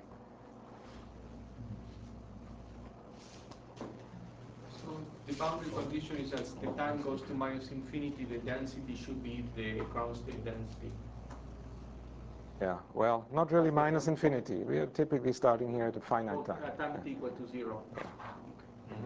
So the boundary condition is as the time goes to minus infinity, the density should be the ground state density. Yeah, well, not really minus infinity. We are typically starting here at a finite Oh, time. at time Yeah. equal to zero. Yeah. Mm-hmm.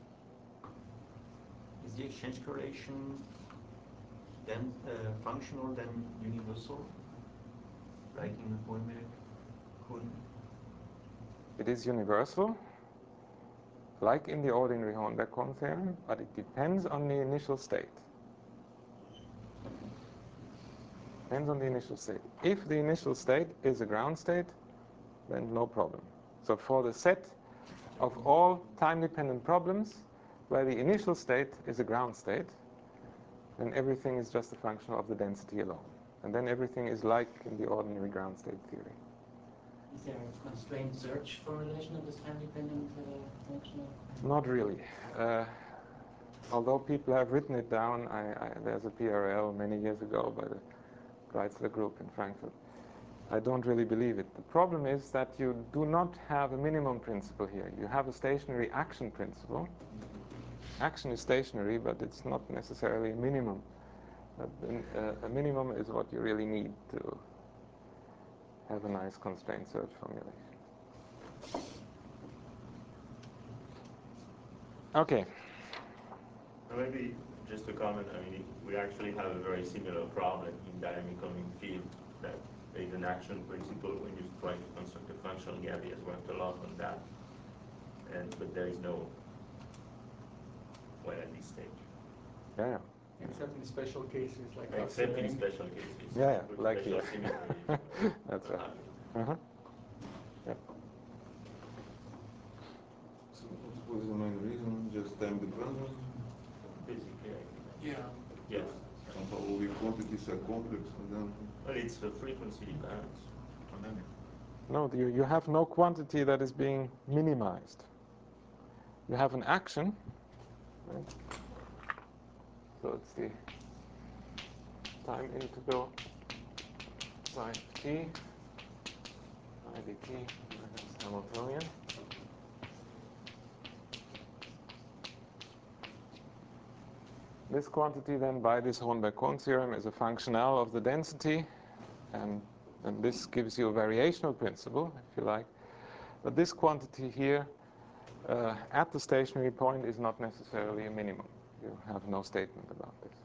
Is the exchange correlation then uh, functional, then universal, like in Horn-by-Cohn? It is universal, like in the ordinary Horn-by-Cohn theorem, but it depends on the initial state. Depends on the initial state. If the initial state is a ground state, then no problem. So for the set of all time-dependent problems where the initial state is a ground state, then everything is just a function of the density alone. And then everything is like in the ordinary ground state theory. Is there a constrained search for relation of this time-dependent uh, functional? Not really. Uh, although people have written it down, I, I, there's a P R L many years ago by the Kreitzler group in Frankfurt. I don't really believe it. The problem is that you do not have a minimum principle here. You have a stationary action principle. Action is stationary, but it's not necessarily a minimum. But, uh, a minimum is what you really need to have a nice constraint search formulation. Okay. Maybe just a comment. I mean, we actually have a very similar problem in dynamic Combing field, that there is an action principle when you try to construct a functional. Gabby has worked a lot on that, and but there is no well at this stage. Yeah, yeah. Except in special cases like Except in clustering. special cases. Yeah, yeah, with like special here. symmetry. That's right. Uh-huh. Yep. So what is the main reason? Just time dependent? Basically, I think. Yeah. Yes. Somehow all the quantities are complex, and then Well, it's a frequency dependence. No, you, you have no quantity that is being minimized. You have an action, right? So it's the time integral psi of t, psi dt minus Hamiltonian. This quantity then, by this Horn-by-Cohn theorem, is a functional of the density, and, and this gives you a variational principle, if you like. But this quantity here, uh, at the stationary point, is not necessarily a minimum. You have no statement about this.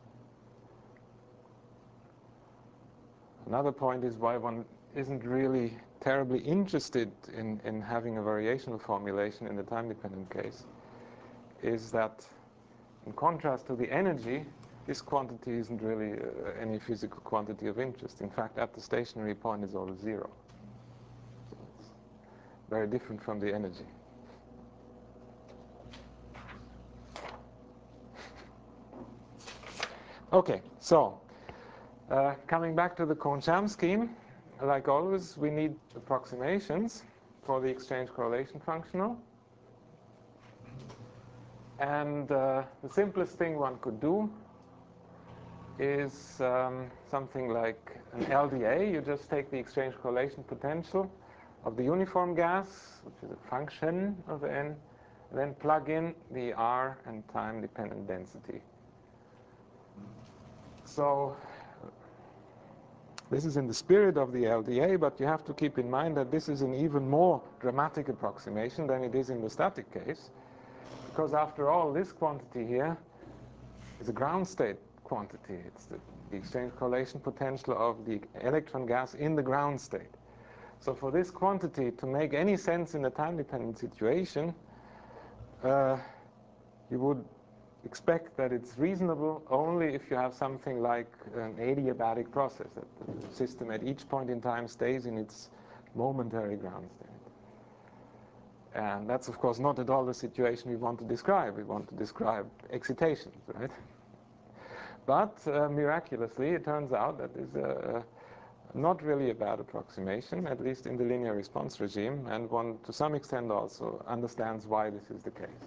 Another point is why one isn't really terribly interested in, in having a variational formulation in the time-dependent case, is that in contrast to the energy, this quantity isn't really uh, any physical quantity of interest. In fact, at the stationary point is always zero. So it's very different from the energy. Okay, so uh, coming back to the Kohn-Sham scheme, like always, we need approximations for the exchange correlation functional. And uh, the simplest thing one could do is um, something like an L D A. You just take the exchange correlation potential of the uniform gas, which is a function of n, and then plug in the R and time-dependent density. So this is in the spirit of the L D A, but you have to keep in mind that this is an even more dramatic approximation than it is in the static case, because after all, this quantity here is a ground state quantity. It's the, the exchange correlation potential of the electron gas in the ground state. So for this quantity to make any sense in a time-dependent situation, uh, you would expect that it's reasonable only if you have something like an adiabatic process, that the system at each point in time stays in its momentary ground state. And that's, of course, not at all the situation we want to describe. We want to describe excitations, right? But uh, miraculously, it turns out that is a, a not really a bad approximation, at least in the linear response regime, and one to some extent also understands why this is the case.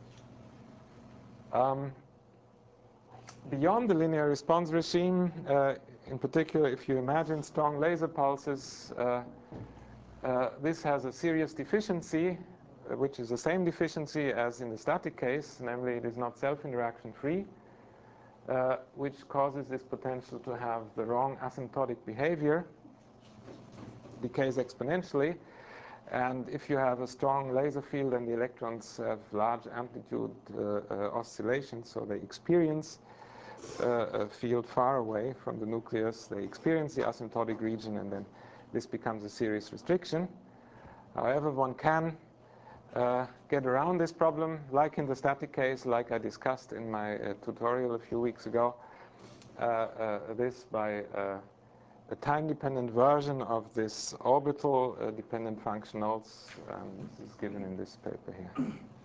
Um, beyond the linear response regime, uh, in particular, if you imagine strong laser pulses, uh, uh, this has a serious deficiency, uh, which is the same deficiency as in the static case, namely it is not self-interaction free, uh, which causes this potential to have the wrong asymptotic behavior, decays exponentially. And if you have a strong laser field and the electrons have large amplitude uh, uh, oscillations, so they experience uh, a field far away from the nucleus, they experience the asymptotic region, and then this becomes a serious restriction. However, one can uh, get around this problem, like in the static case, like I discussed in my uh, tutorial a few weeks ago, uh, uh, this by uh, a time-dependent version of this orbital-dependent uh, functionals. Um, this is given in this paper here.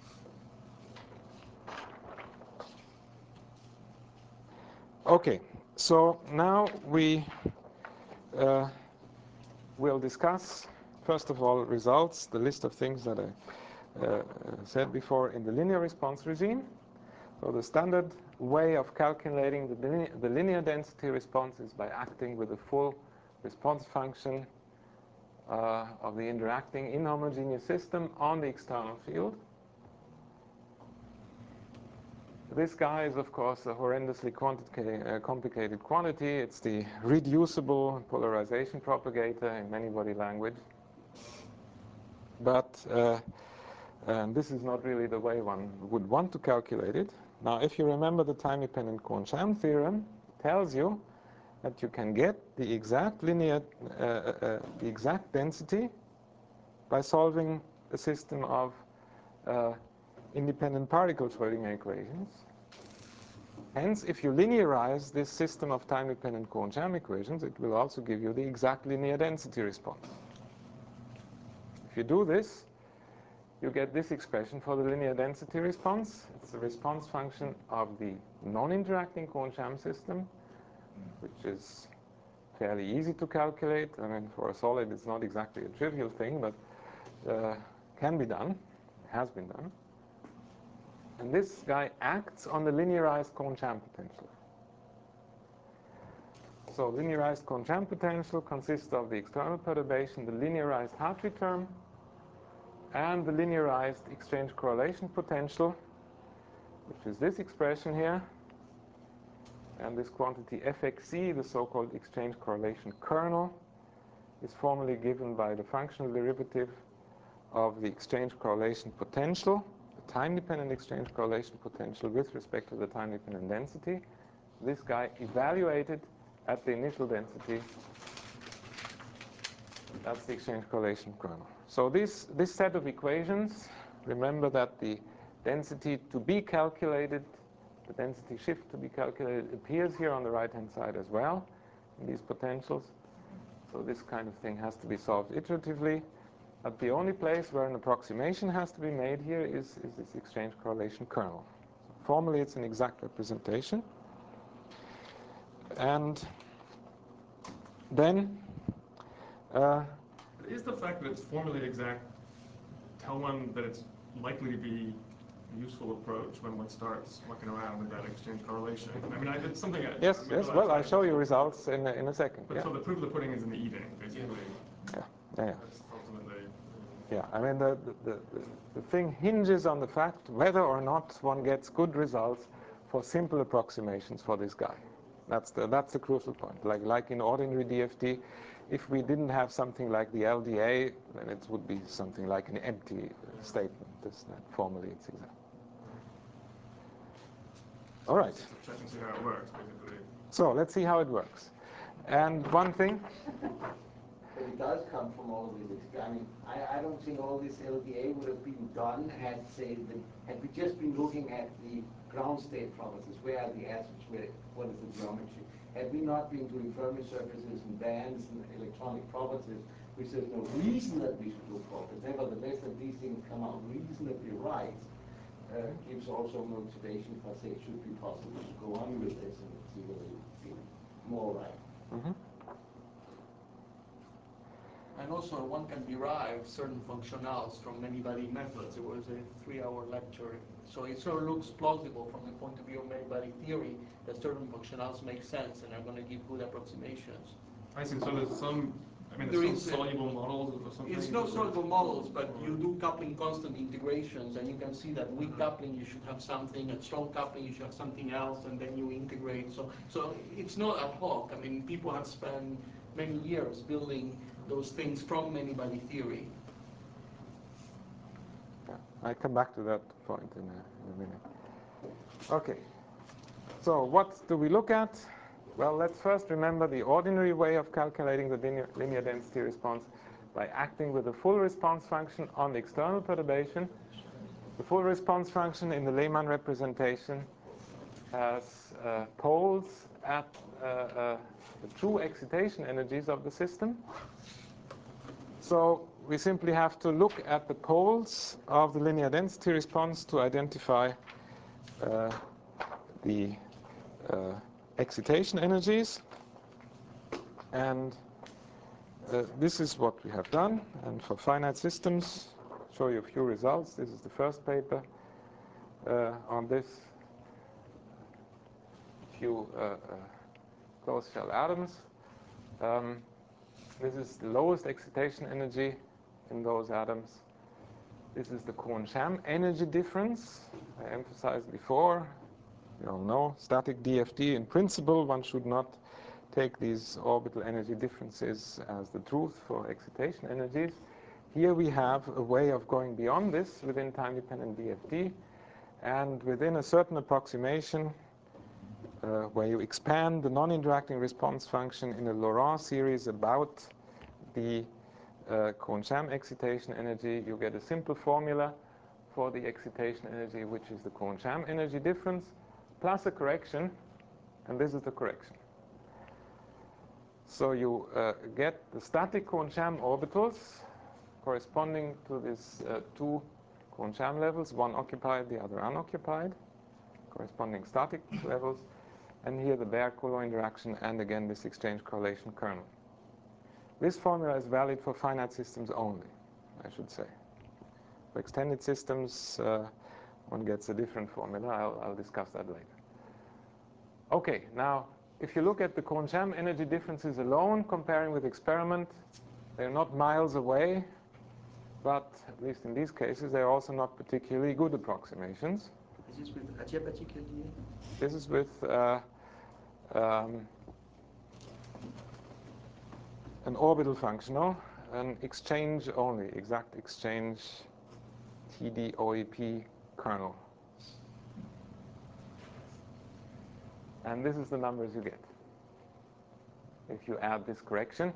Okay, so now we uh, will discuss, first of all, results, the list of things that I uh, said before in the linear response regime. So the standard way of calculating the, line the linear density response is by acting with a full response function uh, of the interacting inhomogeneous system on the external field. This guy is, of course, a horrendously uh, complicated quantity. It's the reducible polarization propagator in many body language. But uh, and this is not really the way one would want to calculate it. Now, if you remember the time-dependent Cohen-Sham theorem, it tells you that you can get the exact linear, uh, uh, the exact density by solving a system of uh, independent particle Schrödinger equations. Hence, if you linearize this system of time-dependent Cohen-Sham equations, it will also give you the exact linear density response. If you do this, you get this expression for the linear density response. It's the response function of the non-interacting Cohen-Sham system, which is fairly easy to calculate. I mean, for a solid, it's not exactly a trivial thing, but uh, can be done, has been done. And this guy acts on the linearized Cohen-Sham potential. So linearized Cohen-Sham potential consists of the external perturbation, the linearized Hartree term, and the linearized exchange correlation potential, which is this expression here. And this quantity f x c, the so-called exchange correlation kernel, is formally given by the functional derivative of the exchange correlation potential, the time-dependent exchange correlation potential with respect to the time-dependent density. This guy evaluated at the initial density. That's the exchange correlation kernel. So this, this set of equations, remember that the density to be calculated, the density shift to be calculated, appears here on the right-hand side as well in these potentials. So this kind of thing has to be solved iteratively. But the only place where an approximation has to be made here is, is this exchange correlation kernel. So formally, it's an exact representation. And then uh, is the fact that it's formally exact tell one that it's likely to be a useful approach when one starts mucking around with that exchange correlation. I mean, I, it's something. I, Yes, I mean, yes. Well, I'll show you results in a, in a second. But Yeah. so the proof of the pudding is in the eating, basically. Yeah. Yeah. yeah. That's ultimately. Yeah, I mean, the, the, the, the thing hinges on the fact whether or not one gets good results for simple approximations for this guy. That's the, that's the crucial point. Like, like in ordinary D F T, if we didn't have something like the L D A, then it would be something like an empty statement. This, that formally it's exact. All right. Check and see how it works, basically. So let's see how it works. And one thing. But it does come from all of these. I mean, I, I don't think all this L D A would have been done had, say, the, had we just been looking at the ground state properties. Where are the atoms? Where, what is the geometry? Had we not been doing Fermi surfaces and bands and electronic properties, which there's no reason that we should look for, but nevertheless that these things come out reasonably right, uh, gives also motivation for, say, it should be possible to go on with this and see whether you feel more right. Mm-hmm. And also one can derive certain functionals from many-body methods. It was a three-hour lecture. So it sort of looks plausible from the point of view of many-body theory that certain functionals make sense and are going to give good approximations. I see. So there's some, I mean, There there's some is a- soluble models or something? It's not soluble models, but you do coupling constant integrations, and you can see that weak coupling you should have something, and strong coupling you should have something else, and then you integrate. So, so it's not ad hoc. I mean, people have spent many years building those things from many-body theory. Yeah, I come back to that point in a, in a minute. Okay. So what do we look at? Well, let's first remember the ordinary way of calculating the linear, linear density response by acting with the full response function on the external perturbation. The full response function in the Lehmann representation has uh, poles at uh, uh, the true excitation energies of the system. So we simply have to look at the poles of the linear density response to identify uh, the uh, excitation energies. And uh, this is what we have done. And for finite systems, I'll show you a few results. This is the first paper uh, on this. Few uh, uh, closed shell atoms. Um, this is the lowest excitation energy in those atoms. This is the Cohen-Sham energy difference. I emphasized before. You all know static D F T. In principle, one should not take these orbital energy differences as the truth for excitation energies. Here we have a way of going beyond this within time-dependent D F T, and within a certain approximation, uh, where you expand the non-interacting response function in a Laurent series about the uh, Cohen-Sham excitation energy, you get a simple formula for the excitation energy, which is the Cohen-Sham energy difference, plus a correction, and this is the correction. So you uh, get the static Cohen-Sham orbitals corresponding to these uh, two Cohen-Sham levels, one occupied, the other unoccupied, corresponding static levels, and here the Baer-Coulomb interaction, and again this exchange correlation kernel. This formula is valid for finite systems only, I should say. For extended systems, uh, one gets a different formula. I'll, I'll discuss that later. Okay, now, if you look at the Cohen-Sham energy differences alone, comparing with experiment, they're not miles away, but at least in these cases, they're also not particularly good approximations. Is this with adiabatic L D A? This is with uh, um, an orbital functional, an exchange only, exact exchange T D O E P kernel. And this is the numbers you get if you add this correction.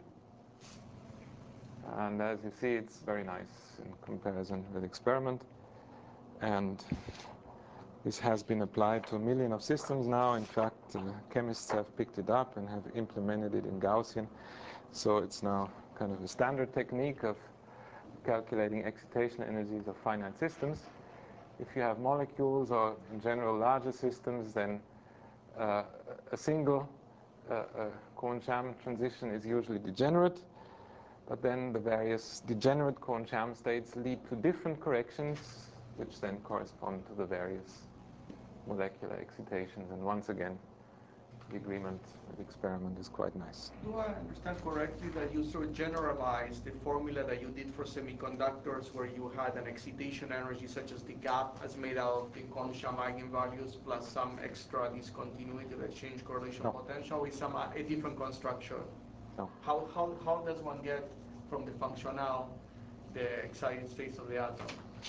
And as you see, it's very nice in comparison with experiment. And this has been applied to a million of systems now. In fact, uh, chemists have picked it up and have implemented it in Gaussian. So it's now kind of a standard technique of calculating excitation energies of finite systems. If you have molecules or, in general, larger systems, then uh, a single uh, uh, Cohen-Sham transition is usually degenerate. But then the various degenerate Cohen-Sham states lead to different corrections which then correspond to the various molecular excitations. And once again, the agreement with the experiment is quite nice. Do I understand correctly that you sort of generalized the formula that you did for semiconductors, where you had an excitation energy such as the gap as made out of the Kohn-Sham eigenvalues plus some extra discontinuity of exchange correlation No. potential with some uh, a different construction? No. How, how, how does one get from the functional the excited states of the atom?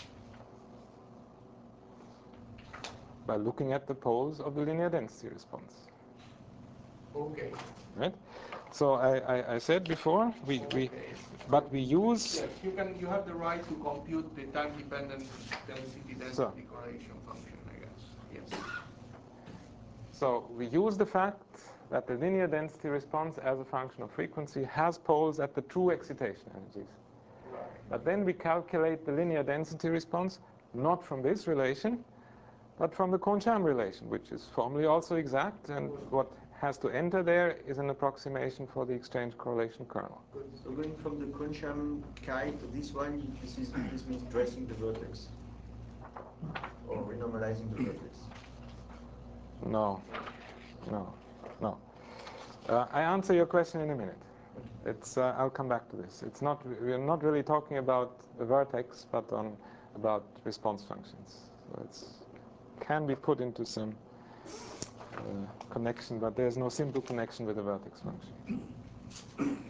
By looking at the poles of the linear density response. Okay. Right? So I, I, I said before, we, Okay. we, but we use... Yes, you can. You have the right to compute the time-dependent density density So. correlation function, I guess. Yes. So we use the fact that the linear density response as a function of frequency has poles at the true excitation energies. Right. But then we calculate the linear density response not from this relation, but from the Kohn-Sham relation, which is formally also exact, and what has to enter there is an approximation for the exchange correlation kernel. So going from the Kohn-Sham chi to this one, this, is, this means tracing the vertex, or renormalizing the vertex. No, no, no. Uh, I answer your question in a minute. It's, uh, I'll come back to this. It's not, we're not really talking about the vertex, but on, about response functions. So it's can be put into some uh, connection, but there's no simple connection with the vertex function.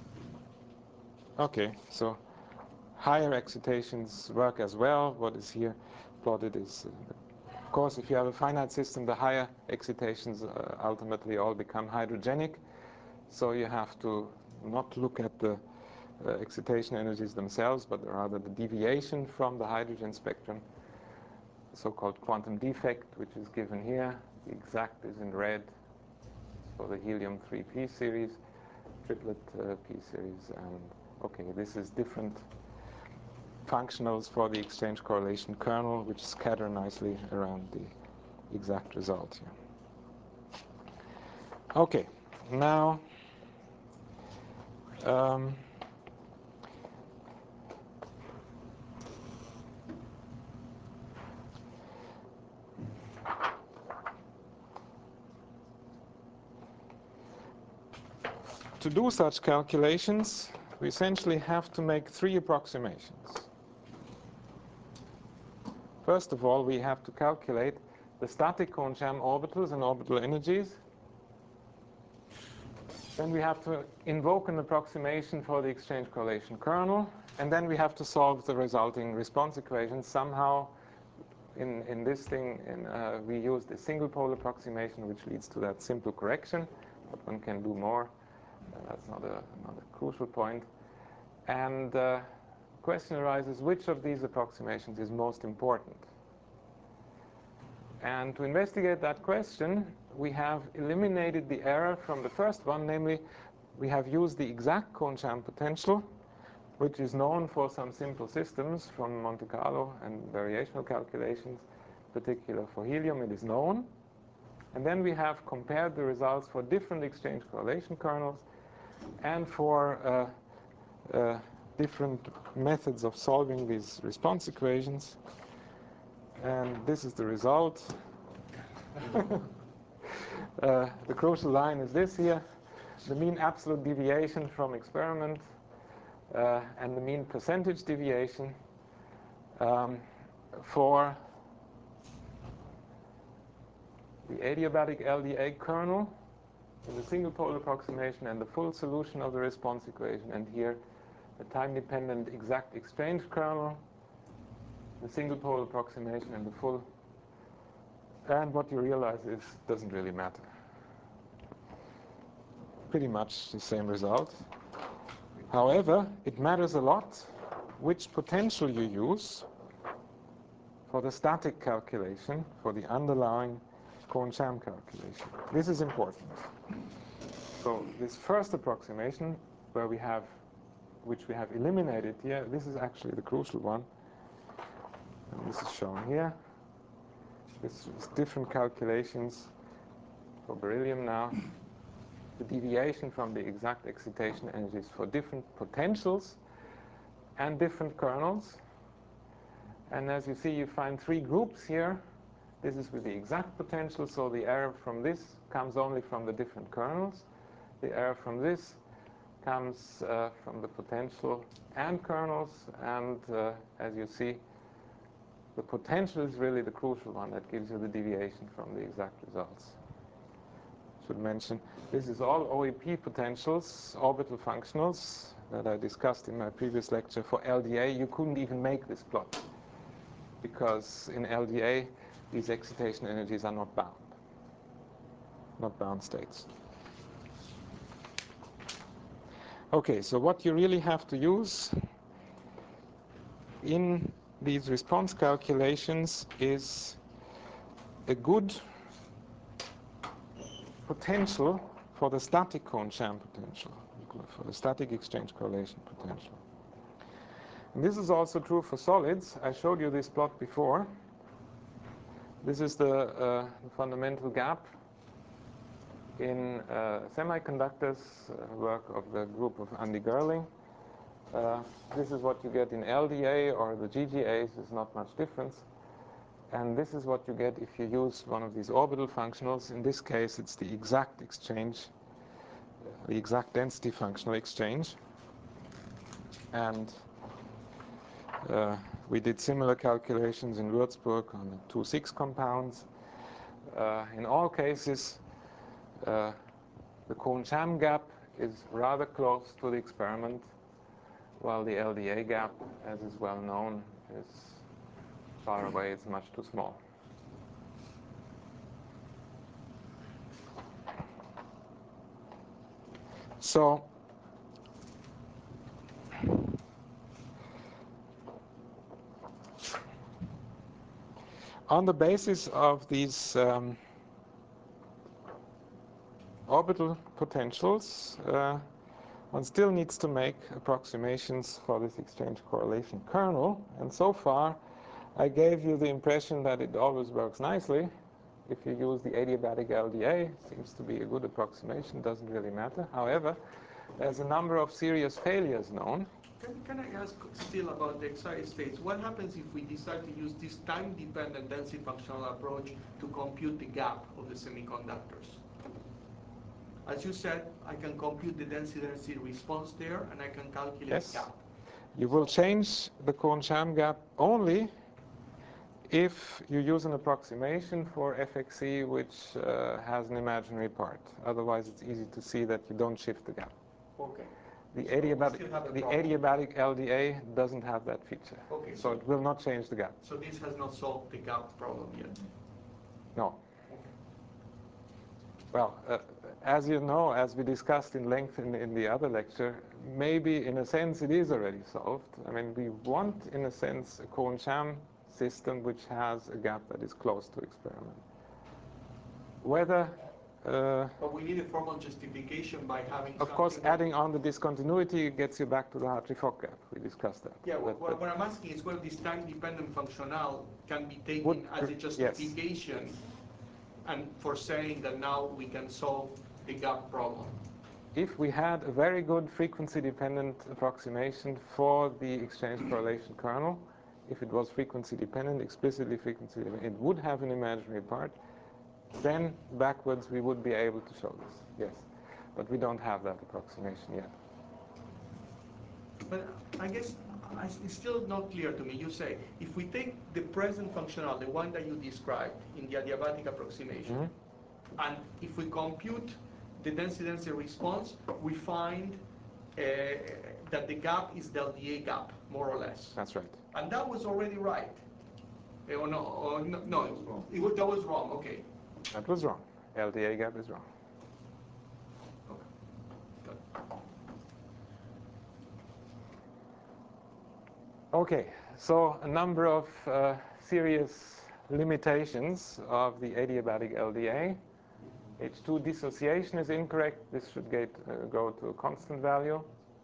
Okay, so higher excitations work as well. What is here plotted is, uh, of course, if you have a finite system, the higher excitations uh, ultimately all become hydrogenic. So you have to not look at the uh, excitation energies themselves, but rather the deviation from the hydrogen spectrum, so-called quantum defect, which is given here. The exact is in red for the helium three p series, triplet uh, p series, and okay, this is different functionals for the exchange correlation kernel, which scatter nicely around the exact result here. Okay, now um, to do such calculations, we essentially have to make three approximations. First of all, we have to calculate the static Kohn-Sham orbitals and orbital energies. Then we have to invoke an approximation for the exchange correlation kernel, and then we have to solve the resulting response equation. Somehow, in, in this thing, in, uh, we use the single pole approximation, which leads to that simple correction, but one can do more. Uh, that's not a, not a crucial point. And uh, the question arises, which of these approximations is most important? And to investigate that question, we have eliminated the error from the first one, namely, we have used the exact Kohn-Sham potential, which is known for some simple systems from Monte Carlo and variational calculations, in particular for helium, it is known. And then we have compared the results for different exchange correlation kernels and for uh, uh, different methods of solving these response equations. And this is the result. uh, the crucial line is this here, the mean absolute deviation from experiment uh, and the mean percentage deviation um, for the adiabatic L D A kernel in the single pole approximation and the full solution of the response equation, and here the time-dependent exact exchange kernel, the single pole approximation, and the full. And what you realize is it doesn't really matter. Pretty much the same result. However, it matters a lot which potential you use for the static calculation, for the underlying Kohn-Sham calculation. This is important. So this first approximation, where we have, which we have eliminated here, this is actually the crucial one. And this is shown here. This is different calculations for beryllium now. The deviation from the exact excitation energies for different potentials and different kernels. And as you see, you find three groups here. This is with the exact potential, so the error from this comes only from the different kernels. The error from this comes uh, from the potential and kernels, and uh, as you see, the potential is really the crucial one that gives you the deviation from the exact results. Should mention, this is all O E P potentials, orbital functionals, that I discussed in my previous lecture. For L D A, you couldn't even make this plot, because in L D A, these excitation energies are not bound, not bound states. Okay, so what you really have to use in these response calculations is a good potential for the static cone-sham potential, for the static exchange correlation potential. And this is also true for solids. I showed you this plot before. This is the, uh, the fundamental gap in uh, semiconductors, uh, work of the group of Andy Gerling. Uh, this is what you get in L D A or the G G As. There's not much difference. And this is what you get if you use one of these orbital functionals. In this case, it's the exact exchange, the exact density functional exchange. And uh, we did similar calculations in Würzburg on the two six compounds. Uh, in all cases, uh, the Cohn-Sham gap is rather close to the experiment, while the L D A gap, as is well known, is far away. It's much too small. So on the basis of these um, orbital potentials, uh, one still needs to make approximations for this exchange correlation kernel. And so far, I gave you the impression that it always works nicely. If you use the adiabatic L D A, seems to be a good approximation, doesn't really matter. However, there's a number of serious failures known. Can, can I ask still about the excited states? What happens if we decide to use this time-dependent density functional approach to compute the gap of the semiconductors? As you said, I can compute the density-density response there, and I can calculate Yes. the gap. You will change the Cohn-Sham gap only if you use an approximation for F X C which uh, has an imaginary part. Otherwise, it's easy to see that you don't shift the gap. Okay. The So adiabatic, the adiabatic L D A doesn't have that feature. Okay, so, so it will not change the gap. So this has not solved the gap problem yet? No. Well, uh, as you know, as we discussed in length in, in the other lecture, maybe in a sense it is already solved. I mean, we want, in a sense, a Cohn-Sham system which has a gap that is close to experiment. Whether... Uh, but we need a formal justification by having Of course, adding on the discontinuity gets you back to the Hartree-Fock gap. We discussed that. Yeah, but, what, but what I'm asking is whether this time-dependent functional can be taken would, as a justification yes. and for saying that now we can solve the gap problem. If we had a very good frequency-dependent approximation for the exchange correlation kernel, if it was frequency-dependent, explicitly frequency-dependent, it would have an imaginary part, then backwards we would be able to show this, yes. But we don't have that approximation yet. But I guess it's still not clear to me. You say, if we take the present functional, the one that you described in the adiabatic approximation, mm-hmm. and if we compute the density-density response, we find uh, that the gap is the L D A gap, more or less. That's right. And that was already right. Uh, or no, or no, no it was wrong. It was, that was wrong, okay. That was wrong. L D A gap is wrong. Okay, so a number of uh, serious limitations of the adiabatic L D A. H two dissociation is incorrect. This should get, uh, go to a constant value.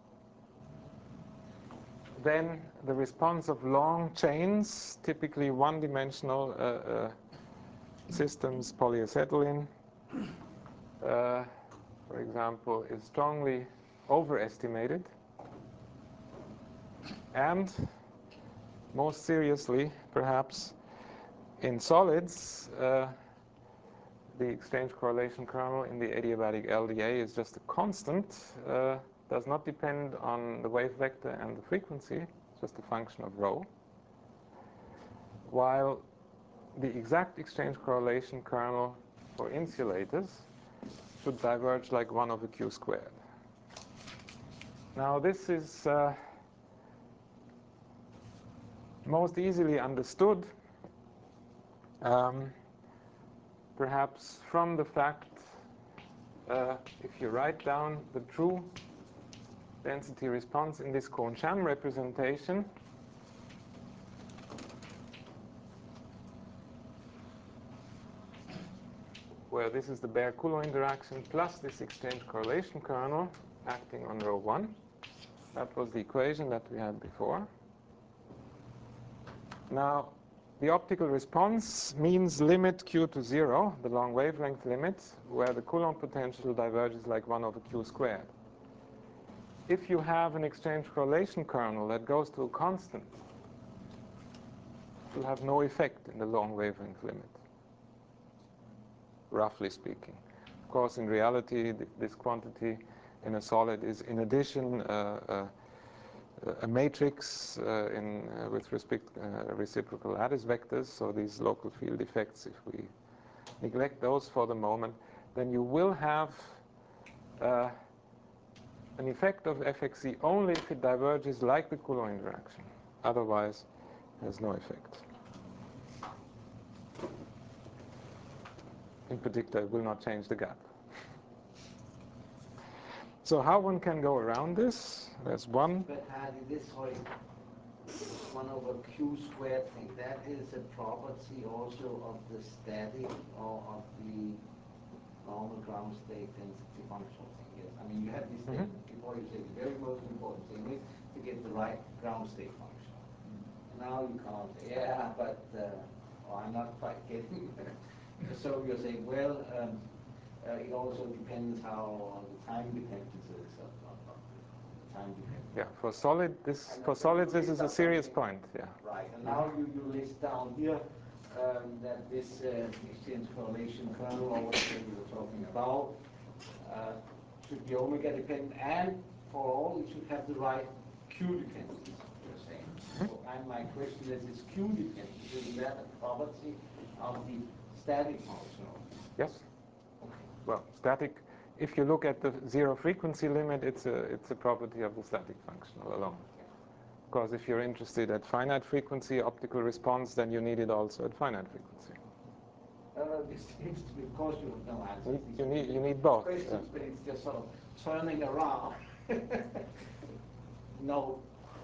Then the response of long chains, typically one-dimensional uh, uh, systems, polyacetylene, uh, for example, is strongly overestimated. And most seriously, perhaps, in solids, uh, the exchange correlation kernel in the adiabatic L D A is just a constant, uh, does not depend on the wave vector and the frequency, it's just a function of rho. While the exact exchange correlation kernel for insulators should diverge like one over q squared. Now this is uh, most easily understood um, perhaps from the fact, uh, if you write down the true density response in this Kohn-Sham representation, where this is the Baeyer-Coulomb interaction plus this exchange correlation kernel acting on rho one. That was the equation that we had before. Now, the optical response means limit q to zero, the long wavelength limit, where the Coulomb potential diverges like one over q squared. If you have an exchange correlation kernel that goes to a constant, it will have no effect in the long wavelength limit, roughly speaking. Of course, in reality, th this quantity in a solid is, in addition, uh, uh, a matrix uh, in, uh, with respect uh, reciprocal lattice vectors, so these local field effects, if we neglect those for the moment, then you will have uh, an effect of F X C only if it diverges like the Coulomb interaction. Otherwise, there's no effect. In particular, it will not change the gap. So how one can go around this? There's one. But Hardy, this sorry, one over q squared thing, that is a property also of the static or of the normal ground state density functional thing. Yes, I mean you had this Mm-hmm. statement before. You said the very most important thing is to get the right ground state function. And now you can't say, yeah, but uh, oh, I'm not quite getting it. So you're saying, well, um, uh, it also depends how the time dependence is of, of, of the time dependence. Yeah, for solid, this And for then solids, you this list is a out serious something. point. Yeah. Right, and now you, you list down here um, that this uh, exchange correlation kernel, or whatever you were talking about, uh, should be omega dependent, and for all it should have the right Q dependence, you're saying. Mm-hmm. So, and my question is, is Q dependence, is that a property of the static functional? Yes. Okay. Well, static. If you look at the zero frequency limit, it's a it's a property of the static functional alone. Because if you're interested at finite frequency optical response, then you need it also at finite frequency. Uh, this seems to be, of course, you have no answer. You, you need you need both. Questions, Yeah. but it's just sort of turning around. No.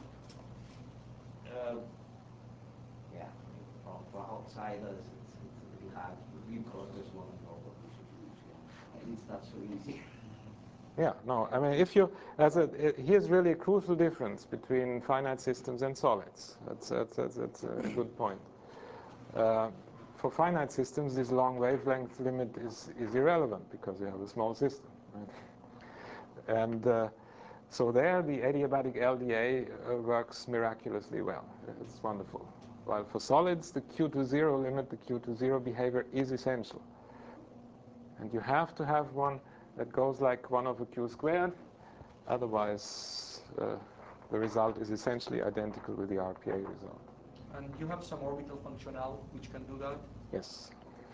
Uh, yeah, for, for outsiders, it's, it's a little hard. We, of course, just want to know what we should use here. And it's not so easy. Yeah, no, I mean, if you, as a, here's really a crucial difference between finite systems and solids. That's, that's, that's, that's a good point. Uh, for finite systems, this long wavelength limit is, is irrelevant because you have a small system. Right? And uh, so there, the adiabatic L D A uh, works miraculously well. It's wonderful. While for solids, the Q to zero limit, the Q to zero behavior is essential. And you have to have one that goes like one over q squared. Otherwise, uh, the result is essentially identical with the R P A result. And you have some orbital functional which can do that? Yes.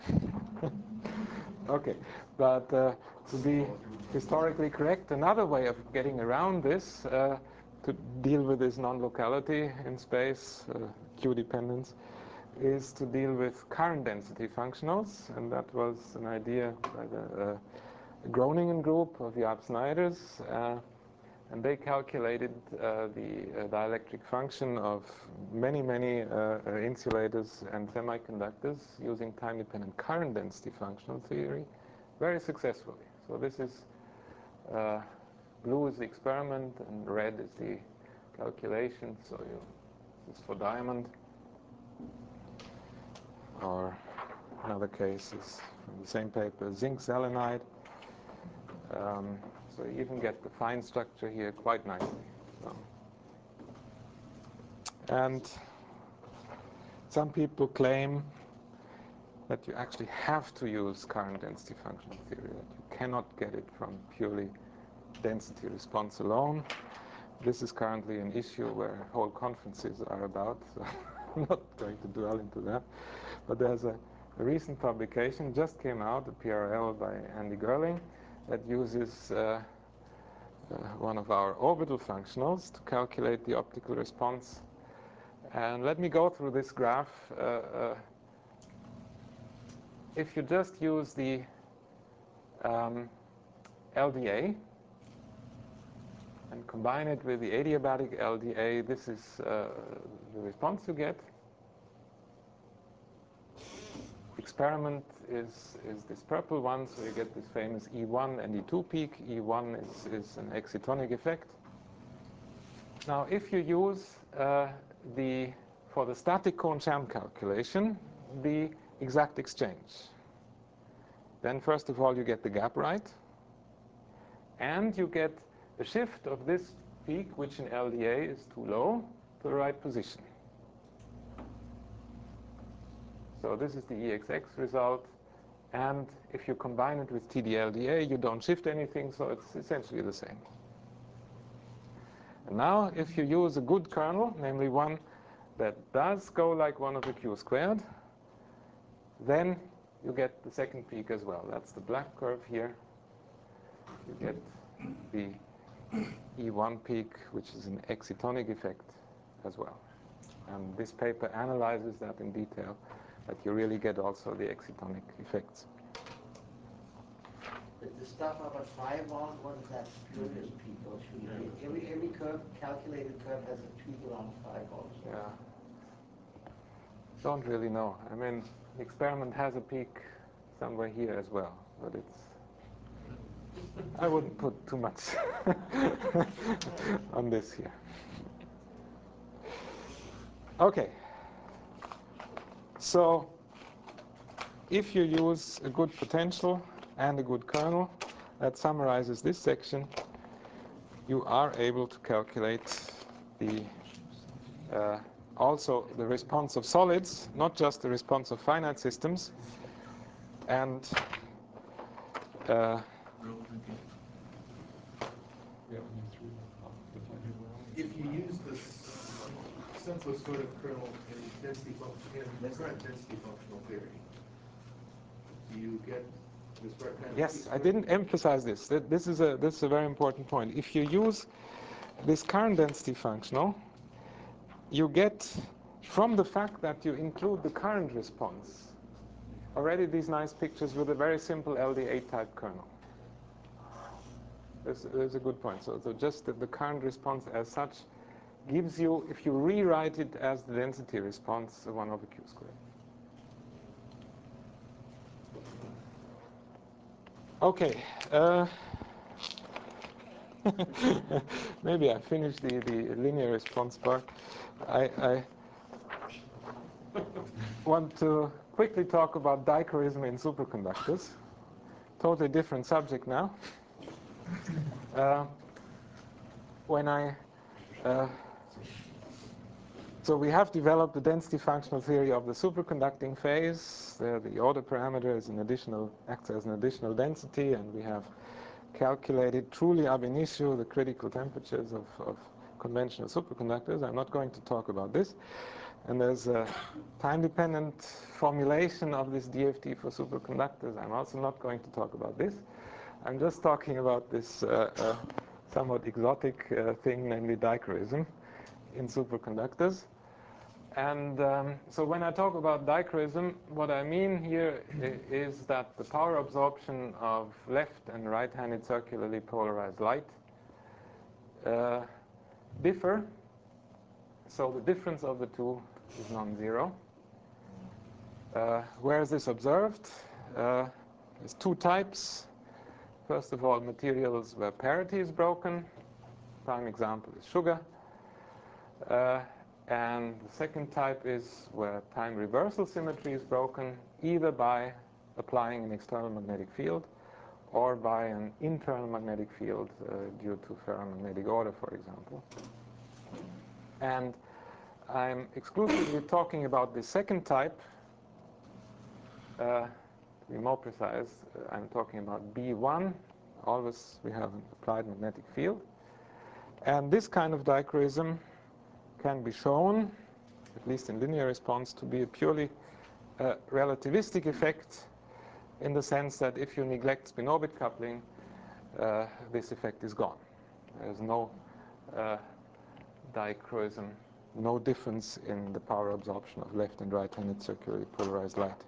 Okay, but uh, to be historically correct, another way of getting around this, uh, to deal with this non-locality in space, uh, Q dependence, is to deal with current density functionals, and that was an idea by the uh, Groningen group of Jaap Snijders, uh, and they calculated uh, the uh, dielectric function of many, many uh, uh, insulators and semiconductors using time-dependent current density functional theory very successfully. So this is, uh, blue is the experiment and red is the calculation. So you, this is for diamond. Or another case is from the same paper, zinc selenide. Um, so you even get the fine structure here quite nicely. So. And some people claim that you actually have to use current density functional theory, that you cannot get it from purely density response alone. This is currently an issue where whole conferences are about, so I'm not going to dwell into that. But there's a, a recent publication, just came out, a P R L by Andy Gerling, that uses uh, uh, one of our orbital functionals to calculate the optical response. And let me go through this graph. Uh, uh, if you just use the um, L D A and combine it with the adiabatic L D A, this is uh, the response you get. Experiment is, is this purple one, so you get this famous E one and E two peak. E one is, is an excitonic effect. Now, if you use uh, the, for the static Cohen-Sham calculation, the exact exchange, then first of all you get the gap right, and you get a shift of this peak, which in L D A is too low, to the right position. So this is the E X X result, and if you combine it with T D L D A, you don't shift anything, so it's essentially the same. And now, if you use a good kernel, namely one that does go like one over Q squared, then you get the second peak as well. That's the black curve here. You get the E one peak, which is an excitonic effect as well. And this paper analyzes that in detail, that you really get also the excitonic effects. The, the stuff about five volt, what is that spurious peak? Or should it be, every, every curve, calculated curve has a peak around five volts. Yeah. Don't really know. I mean, the experiment has a peak somewhere here as well, but it's, I wouldn't put too much on this here. Okay. So if you use a good potential and a good kernel, that summarizes this section, you are able to calculate the uh, also the response of solids, not just the response of finite systems. And uh, if you use this simplest sort of kernel in density function, in current density functional theory, you get this right kind of yes, I didn't emphasize this. This is a this is a very important point. If you use this current density functional, you get, from the fact that you include the current response, already these nice pictures with a very simple L D A type kernel. This is a good point. So, so just the, the current response as such gives you, if you rewrite it as the density response, one over Q squared. Okay. Uh, maybe I finished the, the linear response part. I, I want to quickly talk about dichroism in superconductors. Totally different subject now. Uh, when I uh, so we have developed the density functional theory of the superconducting phase. There, the order parameter is an additional acts as an additional density, and we have calculated truly ab initio the critical temperatures of, of conventional superconductors. I'm not going to talk about this. And there's a time-dependent formulation of this D F T for superconductors. I'm also not going to talk about this. I'm just talking about this uh, uh, somewhat exotic uh, thing, namely dichroism in superconductors. And um, so when I talk about dichroism, what I mean here is that the power absorption of left and right-handed circularly polarized light uh, differ. So the difference of the two is non-zero. Uh, where is this observed? Uh, there's two types. First of all, materials where parity is broken. Prime example is sugar. Uh, and the second type is where time reversal symmetry is broken, either by applying an external magnetic field or by an internal magnetic field uh, due to ferromagnetic order, for example. And I'm exclusively talking about the second type. Uh, to be more precise, uh, I'm talking about B one. Always we have an applied magnetic field. And this kind of dichroism can be shown, at least in linear response, to be a purely uh, relativistic effect, in the sense that if you neglect spin-orbit coupling, uh, this effect is gone. There's no uh, dichroism, no difference in the power absorption of left and right-handed circularly polarized light.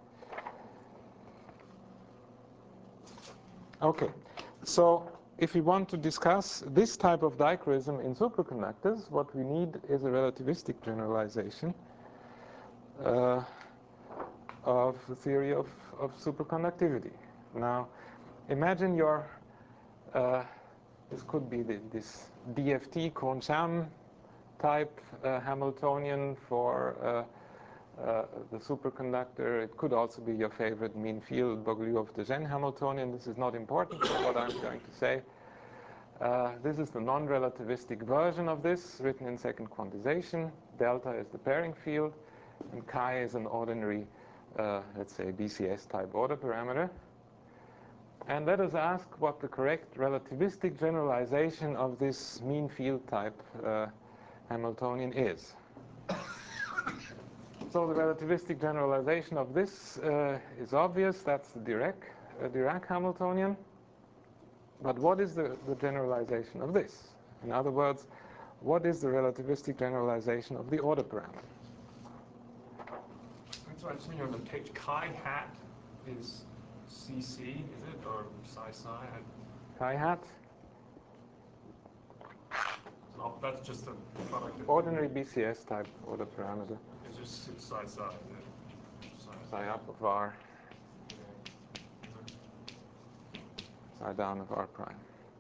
Okay, so if we want to discuss this type of dichroism in superconductors, what we need is a relativistic generalization uh, of the theory of, of superconductivity. Now, imagine your, uh, this could be the, this D F T Cohn-Sham type uh, Hamiltonian for uh, uh, the superconductor. It could also be your favorite mean field Bogoliubov-de Gennes Hamiltonian. This is not important for what I'm going to say. Uh, this is the non-relativistic version of this, written in second quantization. Delta is the pairing field, and chi is an ordinary, uh, let's say, B C S type order parameter. And let us ask what the correct relativistic generalization of this mean field type uh, Hamiltonian is. So the relativistic generalization of this uh, is obvious. That's the Dirac, uh, Dirac Hamiltonian. But what is the, the generalization of this? In other words, what is the relativistic generalization of the order parameter? That's right. So on the page, chi hat is C C, is it, or psi psi? Chi hat? Oh, that's just a product of Ordinary B C S type order parameter. It's just psi psi. Psi, Psi up of R. Psi down of R prime.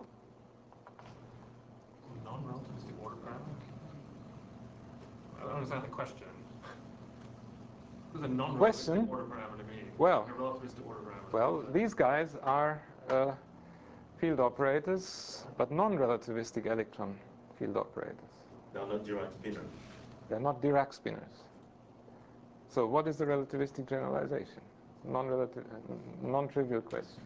Non-relativistic order parameter? I don't understand the question. What does a non-relativistic Question? order parameter mean? Well, a relativistic order parameter. well, these guys are uh, field operators, but non-relativistic electron field operators. They are not Dirac spinners. They're not Dirac spinners. So what is the relativistic generalization? Non-relative, uh, non-trivial question.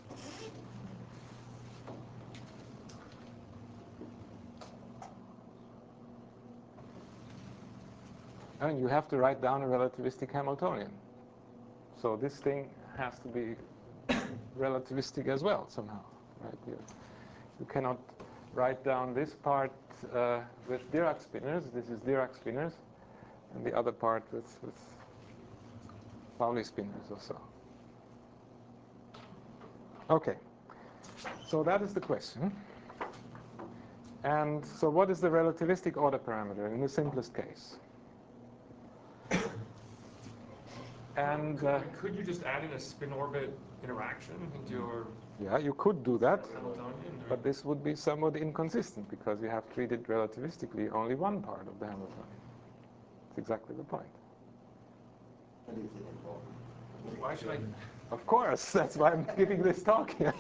And you have to write down a relativistic Hamiltonian. So this thing has to be relativistic as well somehow. Right? You, you cannot write down this part uh, with Dirac spinners. This is Dirac spinners. And the other part with, with Pauli spinners or so. Okay. So that is the question. And so what is the relativistic order parameter in the simplest case? And could, uh, could you just add in a spin-orbit interaction into your yeah, you could do that, Hamiltonian? but this would be somewhat inconsistent because you have treated relativistically only one part of the Hamiltonian. That's exactly the point. Why should I? Of course, that's why I'm giving this talk here.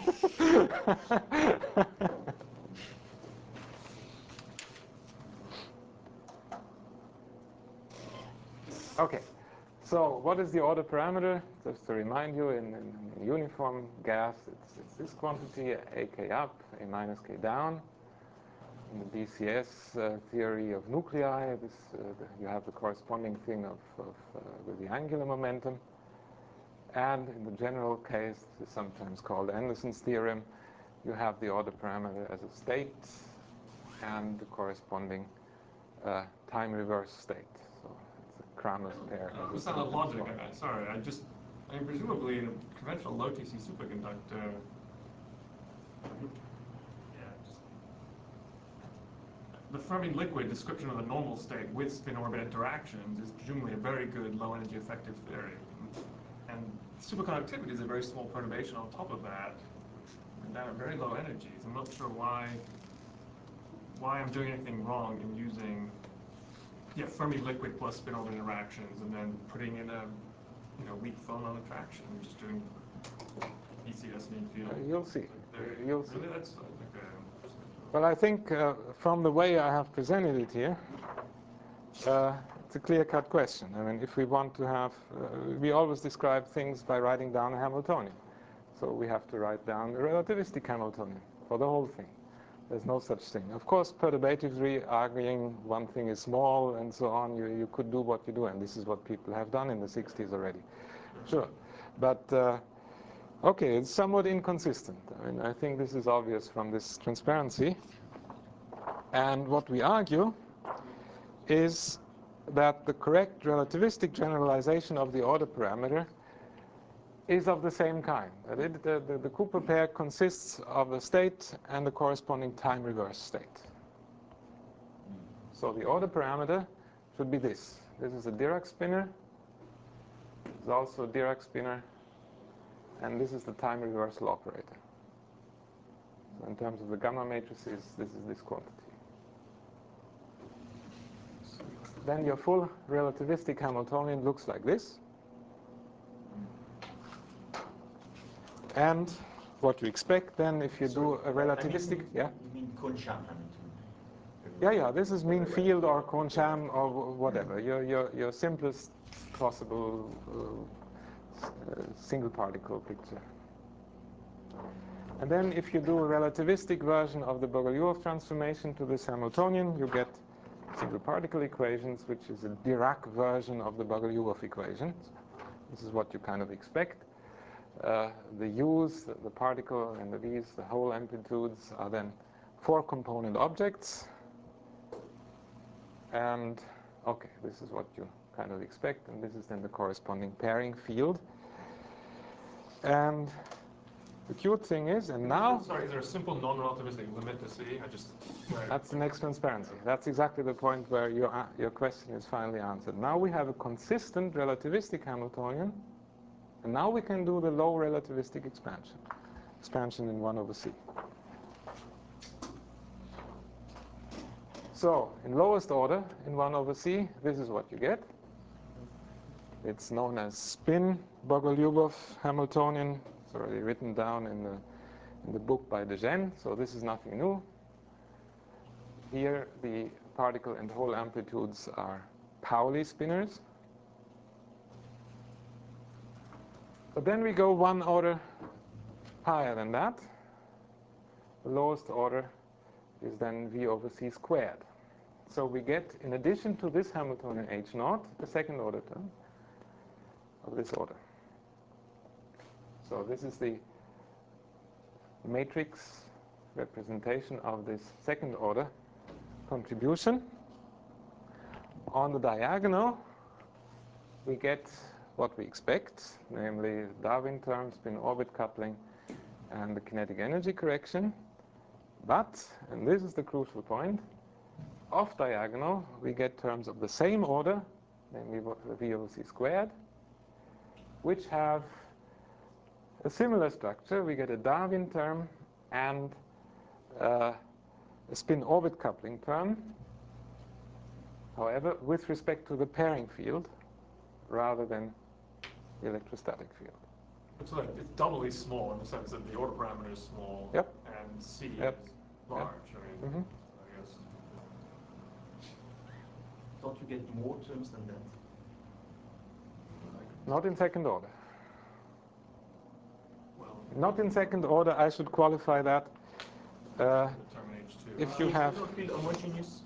Okay, so what is the order parameter? Just to remind you, in, in, in uniform gas, it's, it's this quantity, A k up, A minus k down. In the B C S uh, theory of nuclei, this, uh, the, you have the corresponding thing of, of uh, with the angular momentum. And in the general case, this is sometimes called Anderson's theorem, you have the order parameter as a state and the corresponding uh, time reverse state. So it's a Kramer's pair. I don't understand the logic. I, sorry, I just, I mean, presumably in a conventional low T C superconductor, yeah, just the Fermi liquid description of the normal state with spin-orbit interactions is presumably a very good low-energy effective theory. And superconductivity is a very small perturbation on top of that, and down at very low energies. I'm not sure why why I'm doing anything wrong in using yeah Fermi liquid plus spin-orbit interactions, and then putting in a you know weak phonon attraction, and just doing B C S mean field. Uh, you'll see. Like You'll see. really, that's okay. Well, I think uh, from the way I have presented it here, uh, it's a clear-cut question. I mean, if we want to have, uh, we always describe things by writing down a Hamiltonian. So we have to write down a relativistic Hamiltonian for the whole thing. There's no such thing. Of course, perturbatively arguing one thing is small and so on, you, you could do what you do, and this is what people have done in the sixties already. Sure. But, uh, okay, it's somewhat inconsistent. I mean, I think this is obvious from this transparency. And what we argue is that the correct relativistic generalization of the order parameter is of the same kind. That it, the, the, the Cooper pair consists of a state and the corresponding time reverse state. So the order parameter should be this. This is a Dirac spinner. It's also a Dirac spinner. And this is the time reversal operator. So in terms of the gamma matrices, this is this quantity. Then your full relativistic Hamiltonian looks like this. And what you expect then if you do a relativistic, yeah? You mean Kohn-Sham Hamiltonian? Yeah, yeah, this is mean field or Kohn-Sham or whatever, your, your, your simplest possible uh, uh, single particle picture. And then if you do a relativistic version of the Bogoliubov transformation to this Hamiltonian, you get single particle equations, which is a Dirac version of the Bogoliubov equations. This is what you kind of expect. Uh, the u's, the, the particle, and the v's, the whole amplitudes, are then four-component objects. And, okay, this is what you kind of expect, and this is then the corresponding pairing field. And the cute thing is, and now... Sorry, is there a simple non-relativistic limit to C? I just... Right. That's the next transparency. That's exactly the point where your, uh, your question is finally answered. Now we have a consistent relativistic Hamiltonian, and now we can do the low relativistic expansion. Expansion in one over C. So, in lowest order, in one over C, this is what you get. It's known as spin Bogoliubov Hamiltonian. It's already written down in the, in the book by De Gennes, so this is nothing new. Here, the particle and whole amplitudes are Pauli spinners. But then we go one order higher than that. The lowest order is then V over C squared. So we get, in addition to this Hamiltonian H naught, the second order term of this order. So this is the matrix representation of this second order contribution. On the diagonal, we get what we expect, namely Darwin term, spin orbit coupling, and the kinetic energy correction. But, and this is the crucial point, off diagonal we get terms of the same order, namely V over C squared, which have a similar structure. We get a Darwin term and uh, a spin orbit coupling term, however, with respect to the pairing field rather than the electrostatic field. It's like it's doubly small in the sense that the order parameter is small, yep. and C yep. is large. Yep. I mean, mm-hmm. I guess. Don't you get more terms than that? Not in second order. Well, Not in second order. I should qualify that. Uh, if you have field homogeneous.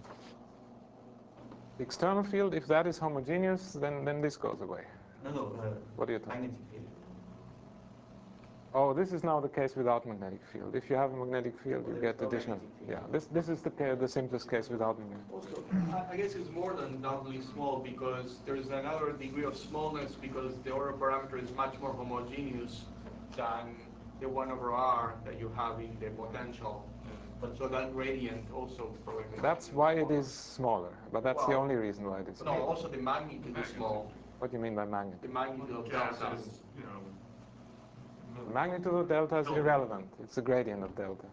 the external field, if that is homogeneous, then then this goes away. No, no. Uh, what are you talking? Magnetic field. Oh, this is now the case without magnetic field. If you have a magnetic field, you get additional. Yeah, this this is the the simplest case without magnetic. Also, I guess it's more than doubly small because there's another degree of smallness because the order parameter is much more homogeneous than the one over R that you have in the potential. But so that gradient also probably. That's why it is smaller, but that's well, the only reason why it is smaller. No, also the magnitude is small. What do you mean by magnitude? The magnitude of delta is, you know. The magnitude of delta is irrelevant. It's the gradient of delta.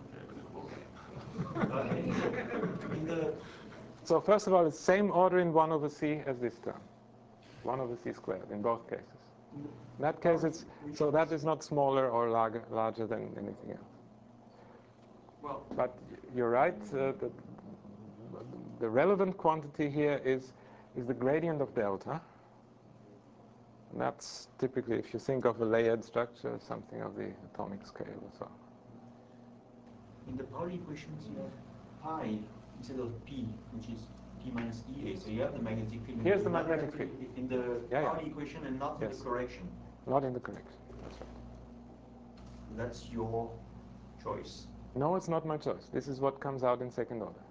in the so first of all, it's same order in one over C as this term. one over C squared in both cases. In that case, it's so that is not smaller or larger, larger than anything else. well, but you're right. Uh, the, the relevant quantity here is is the gradient of delta. And that's typically, if you think of a layered structure, something of the atomic scale or so. In the Pauli equations, you have pi instead of p, which is p minus E A. So you have the magnetic field. Here's the not magnetic in- field. in the Yeah, Pauli yeah. equation and not Yes. in the correction. Not in the correction. That's right. That's your choice. No, it's not my choice. This is what comes out in second order.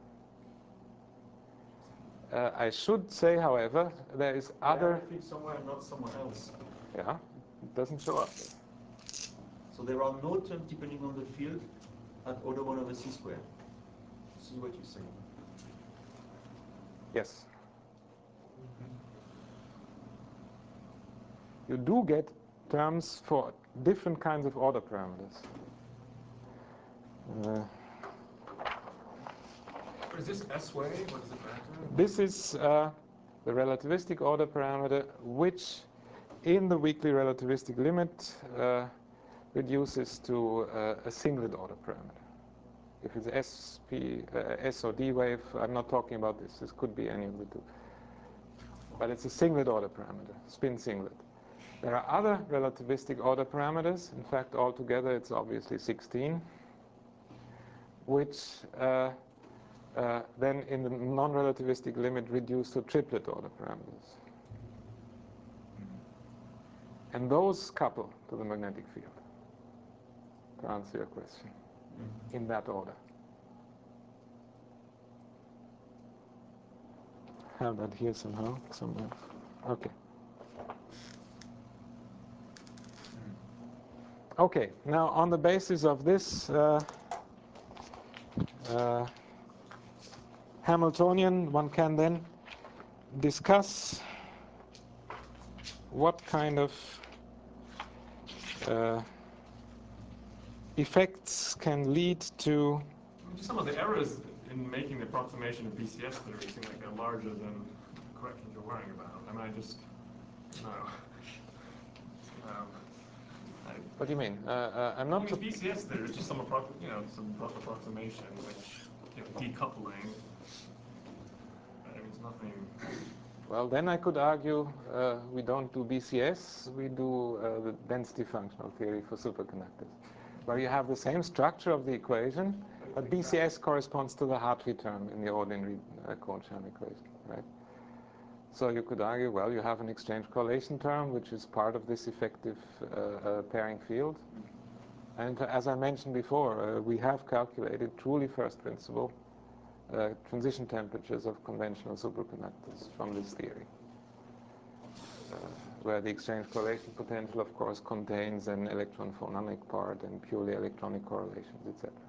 Uh, I should say, however, there is other. Magnetic field somewhere and not somewhere else. Yeah, it doesn't show up. So there are no terms depending on the field at order one over c squared. This is what you say. Yes. You do get terms for different kinds of order parameters. Uh, Is this S-way? What does it matter? this is uh, the relativistic order parameter, which in the weakly relativistic limit uh, reduces to uh, a singlet order parameter. If it's S, P, uh, S or D wave, I'm not talking about this. This could be any of the two. But it's a singlet order parameter, spin singlet. There are other relativistic order parameters. In fact, altogether, it's obviously sixteen, which uh, uh, then in the non-relativistic limit reduce to triplet order parameters. And those couple to the magnetic field, to answer your question, in that order. Have that here somehow, somewhere. Okay. Okay, now on the basis of this uh, uh, Hamiltonian, one can then discuss what kind of uh, effects can lead to. Just some of the errors in making the approximation of B C S theory seem like they're larger than the corrections you're worrying about. I mean, I just, no. Um, I, What do you mean? Uh, uh, I'm I not. mean, B C S theory is just some, appro you know, some rough approximation, which, you know, decoupling. I mean, it's nothing. Well, then I could argue uh, we don't do B C S, we do uh, the density functional theory for superconductors, where you have the same structure of the equation, but B C S corresponds to the Hartree term in the ordinary uh, Korn-Sham equation, right? So you could argue, well, you have an exchange correlation term, which is part of this effective uh, uh, pairing field. And as I mentioned before, uh, we have calculated truly first principle uh, transition temperatures of conventional superconductors from this theory, uh, where the exchange correlation potential, of course, contains an electron phononic part and purely electronic correlations, et cetera.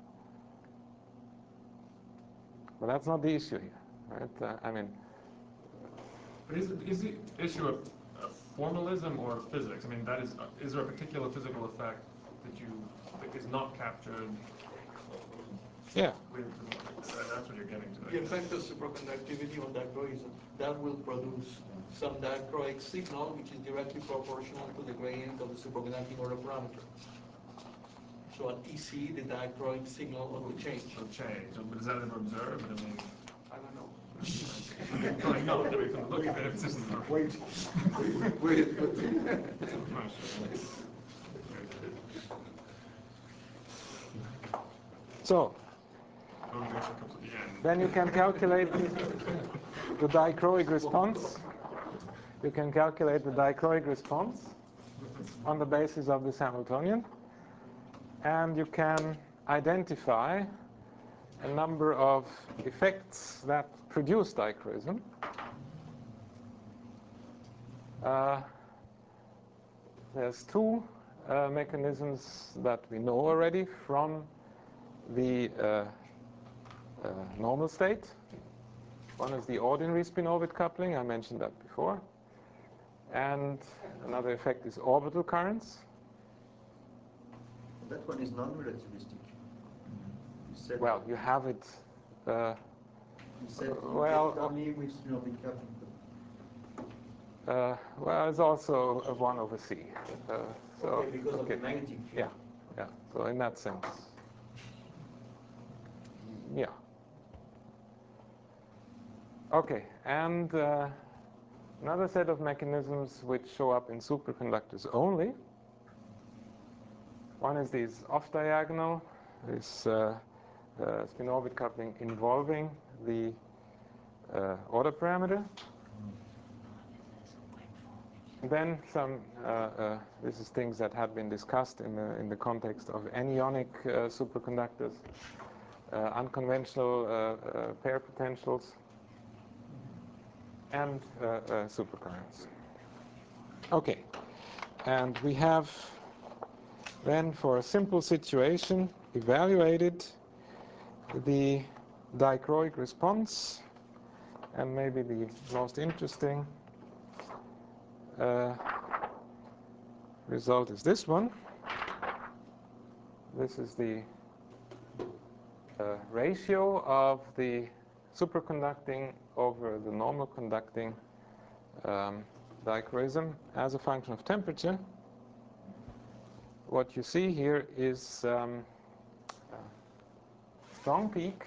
But that's not the issue here, right? Uh, I mean, But is, it, is the issue of uh, formalism or physics? I mean, that is, uh, is there a particular physical effect that you that is not captured? yeah. With, uh, that's what you're getting to. The effect of superconductivity on dichroism, that will produce some dichroic signal which is directly proportional to the gradient of the superconducting order parameter. So at T C, the dichroic signal will change. Will change. But is that ever observed? I mean, I don't know. probably not. I mean, from the look of it, it's just Wait, wait, but I'm not sure. So Motivation comes at the end. then you can calculate the dichroic response. You can calculate the dichroic response on the basis of this Hamiltonian. And you can identify a number of effects that produce dichroism. Uh, there's two uh, mechanisms that we know already from the uh, uh, normal state. One is the ordinary spin-orbit coupling. I mentioned that before. And another effect is orbital currents. That one is non-relativistic. You said Well, you have it. Uh, you said you well, get it only with spin-orbit coupling. uh, well, it's also a one over C. Uh, so, Okay, because okay. of the magnetic field. Yeah, yeah. So in that sense, yeah. Okay, and uh, Another set of mechanisms which show up in superconductors only. One is these off-diagonal, this uh, uh, spin-orbit coupling involving the uh, order parameter. Then some, uh, uh, this is things that had been discussed in the, in the context of anionic uh, superconductors, uh, unconventional uh, uh, pair potentials, and uh, uh, supercurrents. Okay, and we have then, for a simple situation, evaluated the dichroic response, and maybe the most interesting uh, result is this one. This is the uh, ratio of the superconducting over the normal conducting um, dichroism as a function of temperature. What you see here is um, a strong peak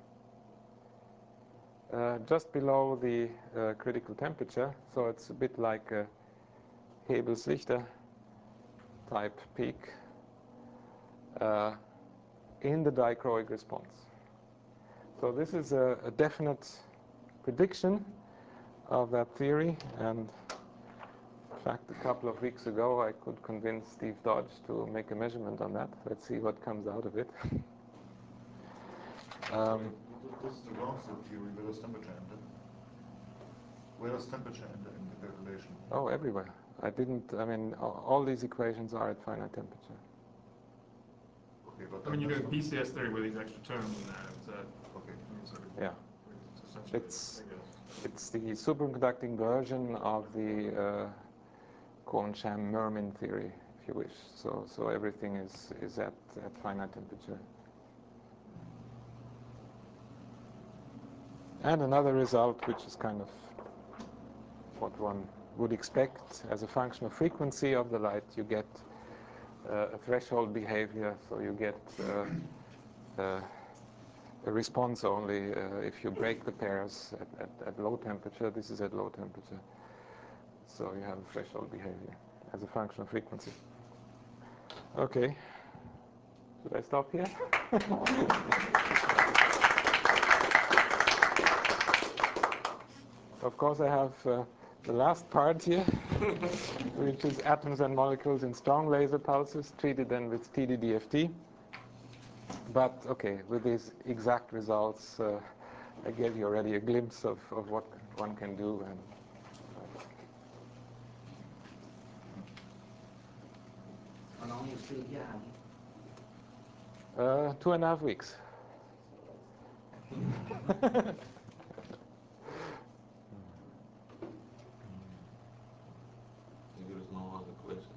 uh, just below the uh, critical temperature, so it's a bit like a Hebel-Slichter type peak uh, in the dichroic response. So this is a, a definite prediction of that theory, and in fact, a couple of weeks ago I could convince Steve Dodge to make a measurement on that. Let's see what comes out of it. um, This is the ground state theory. Where does temperature enter? Where does temperature enter in the calculation? oh, everywhere. I didn't, I mean, all, all these equations are at finite temperature. Okay, but I mean, you then do a B C S theory with these extra terms in there. It's a, okay. I mean, sort of, Yeah. it's essentially, It's, I guess. it's the superconducting version of the uh, Cohen-Sham-Mermin theory, if you wish. So, so everything is, is at, at finite temperature. And another result, which is kind of what one would expect as a function of frequency of the light, you get uh, a threshold behavior, so you get uh, uh, a response only uh, if you break the pairs at, at, at low temperature. This is at low temperature. So you have a threshold behavior as a function of frequency. Okay. Should I stop here? Of course, I have uh, the last part here, which is atoms and molecules in strong laser pulses, treated then with T D D F T. But, okay, with these exact results, uh, I gave you already a glimpse of, of what one can do. And How long are you still here? uh, two and a half weeks. There is no other question.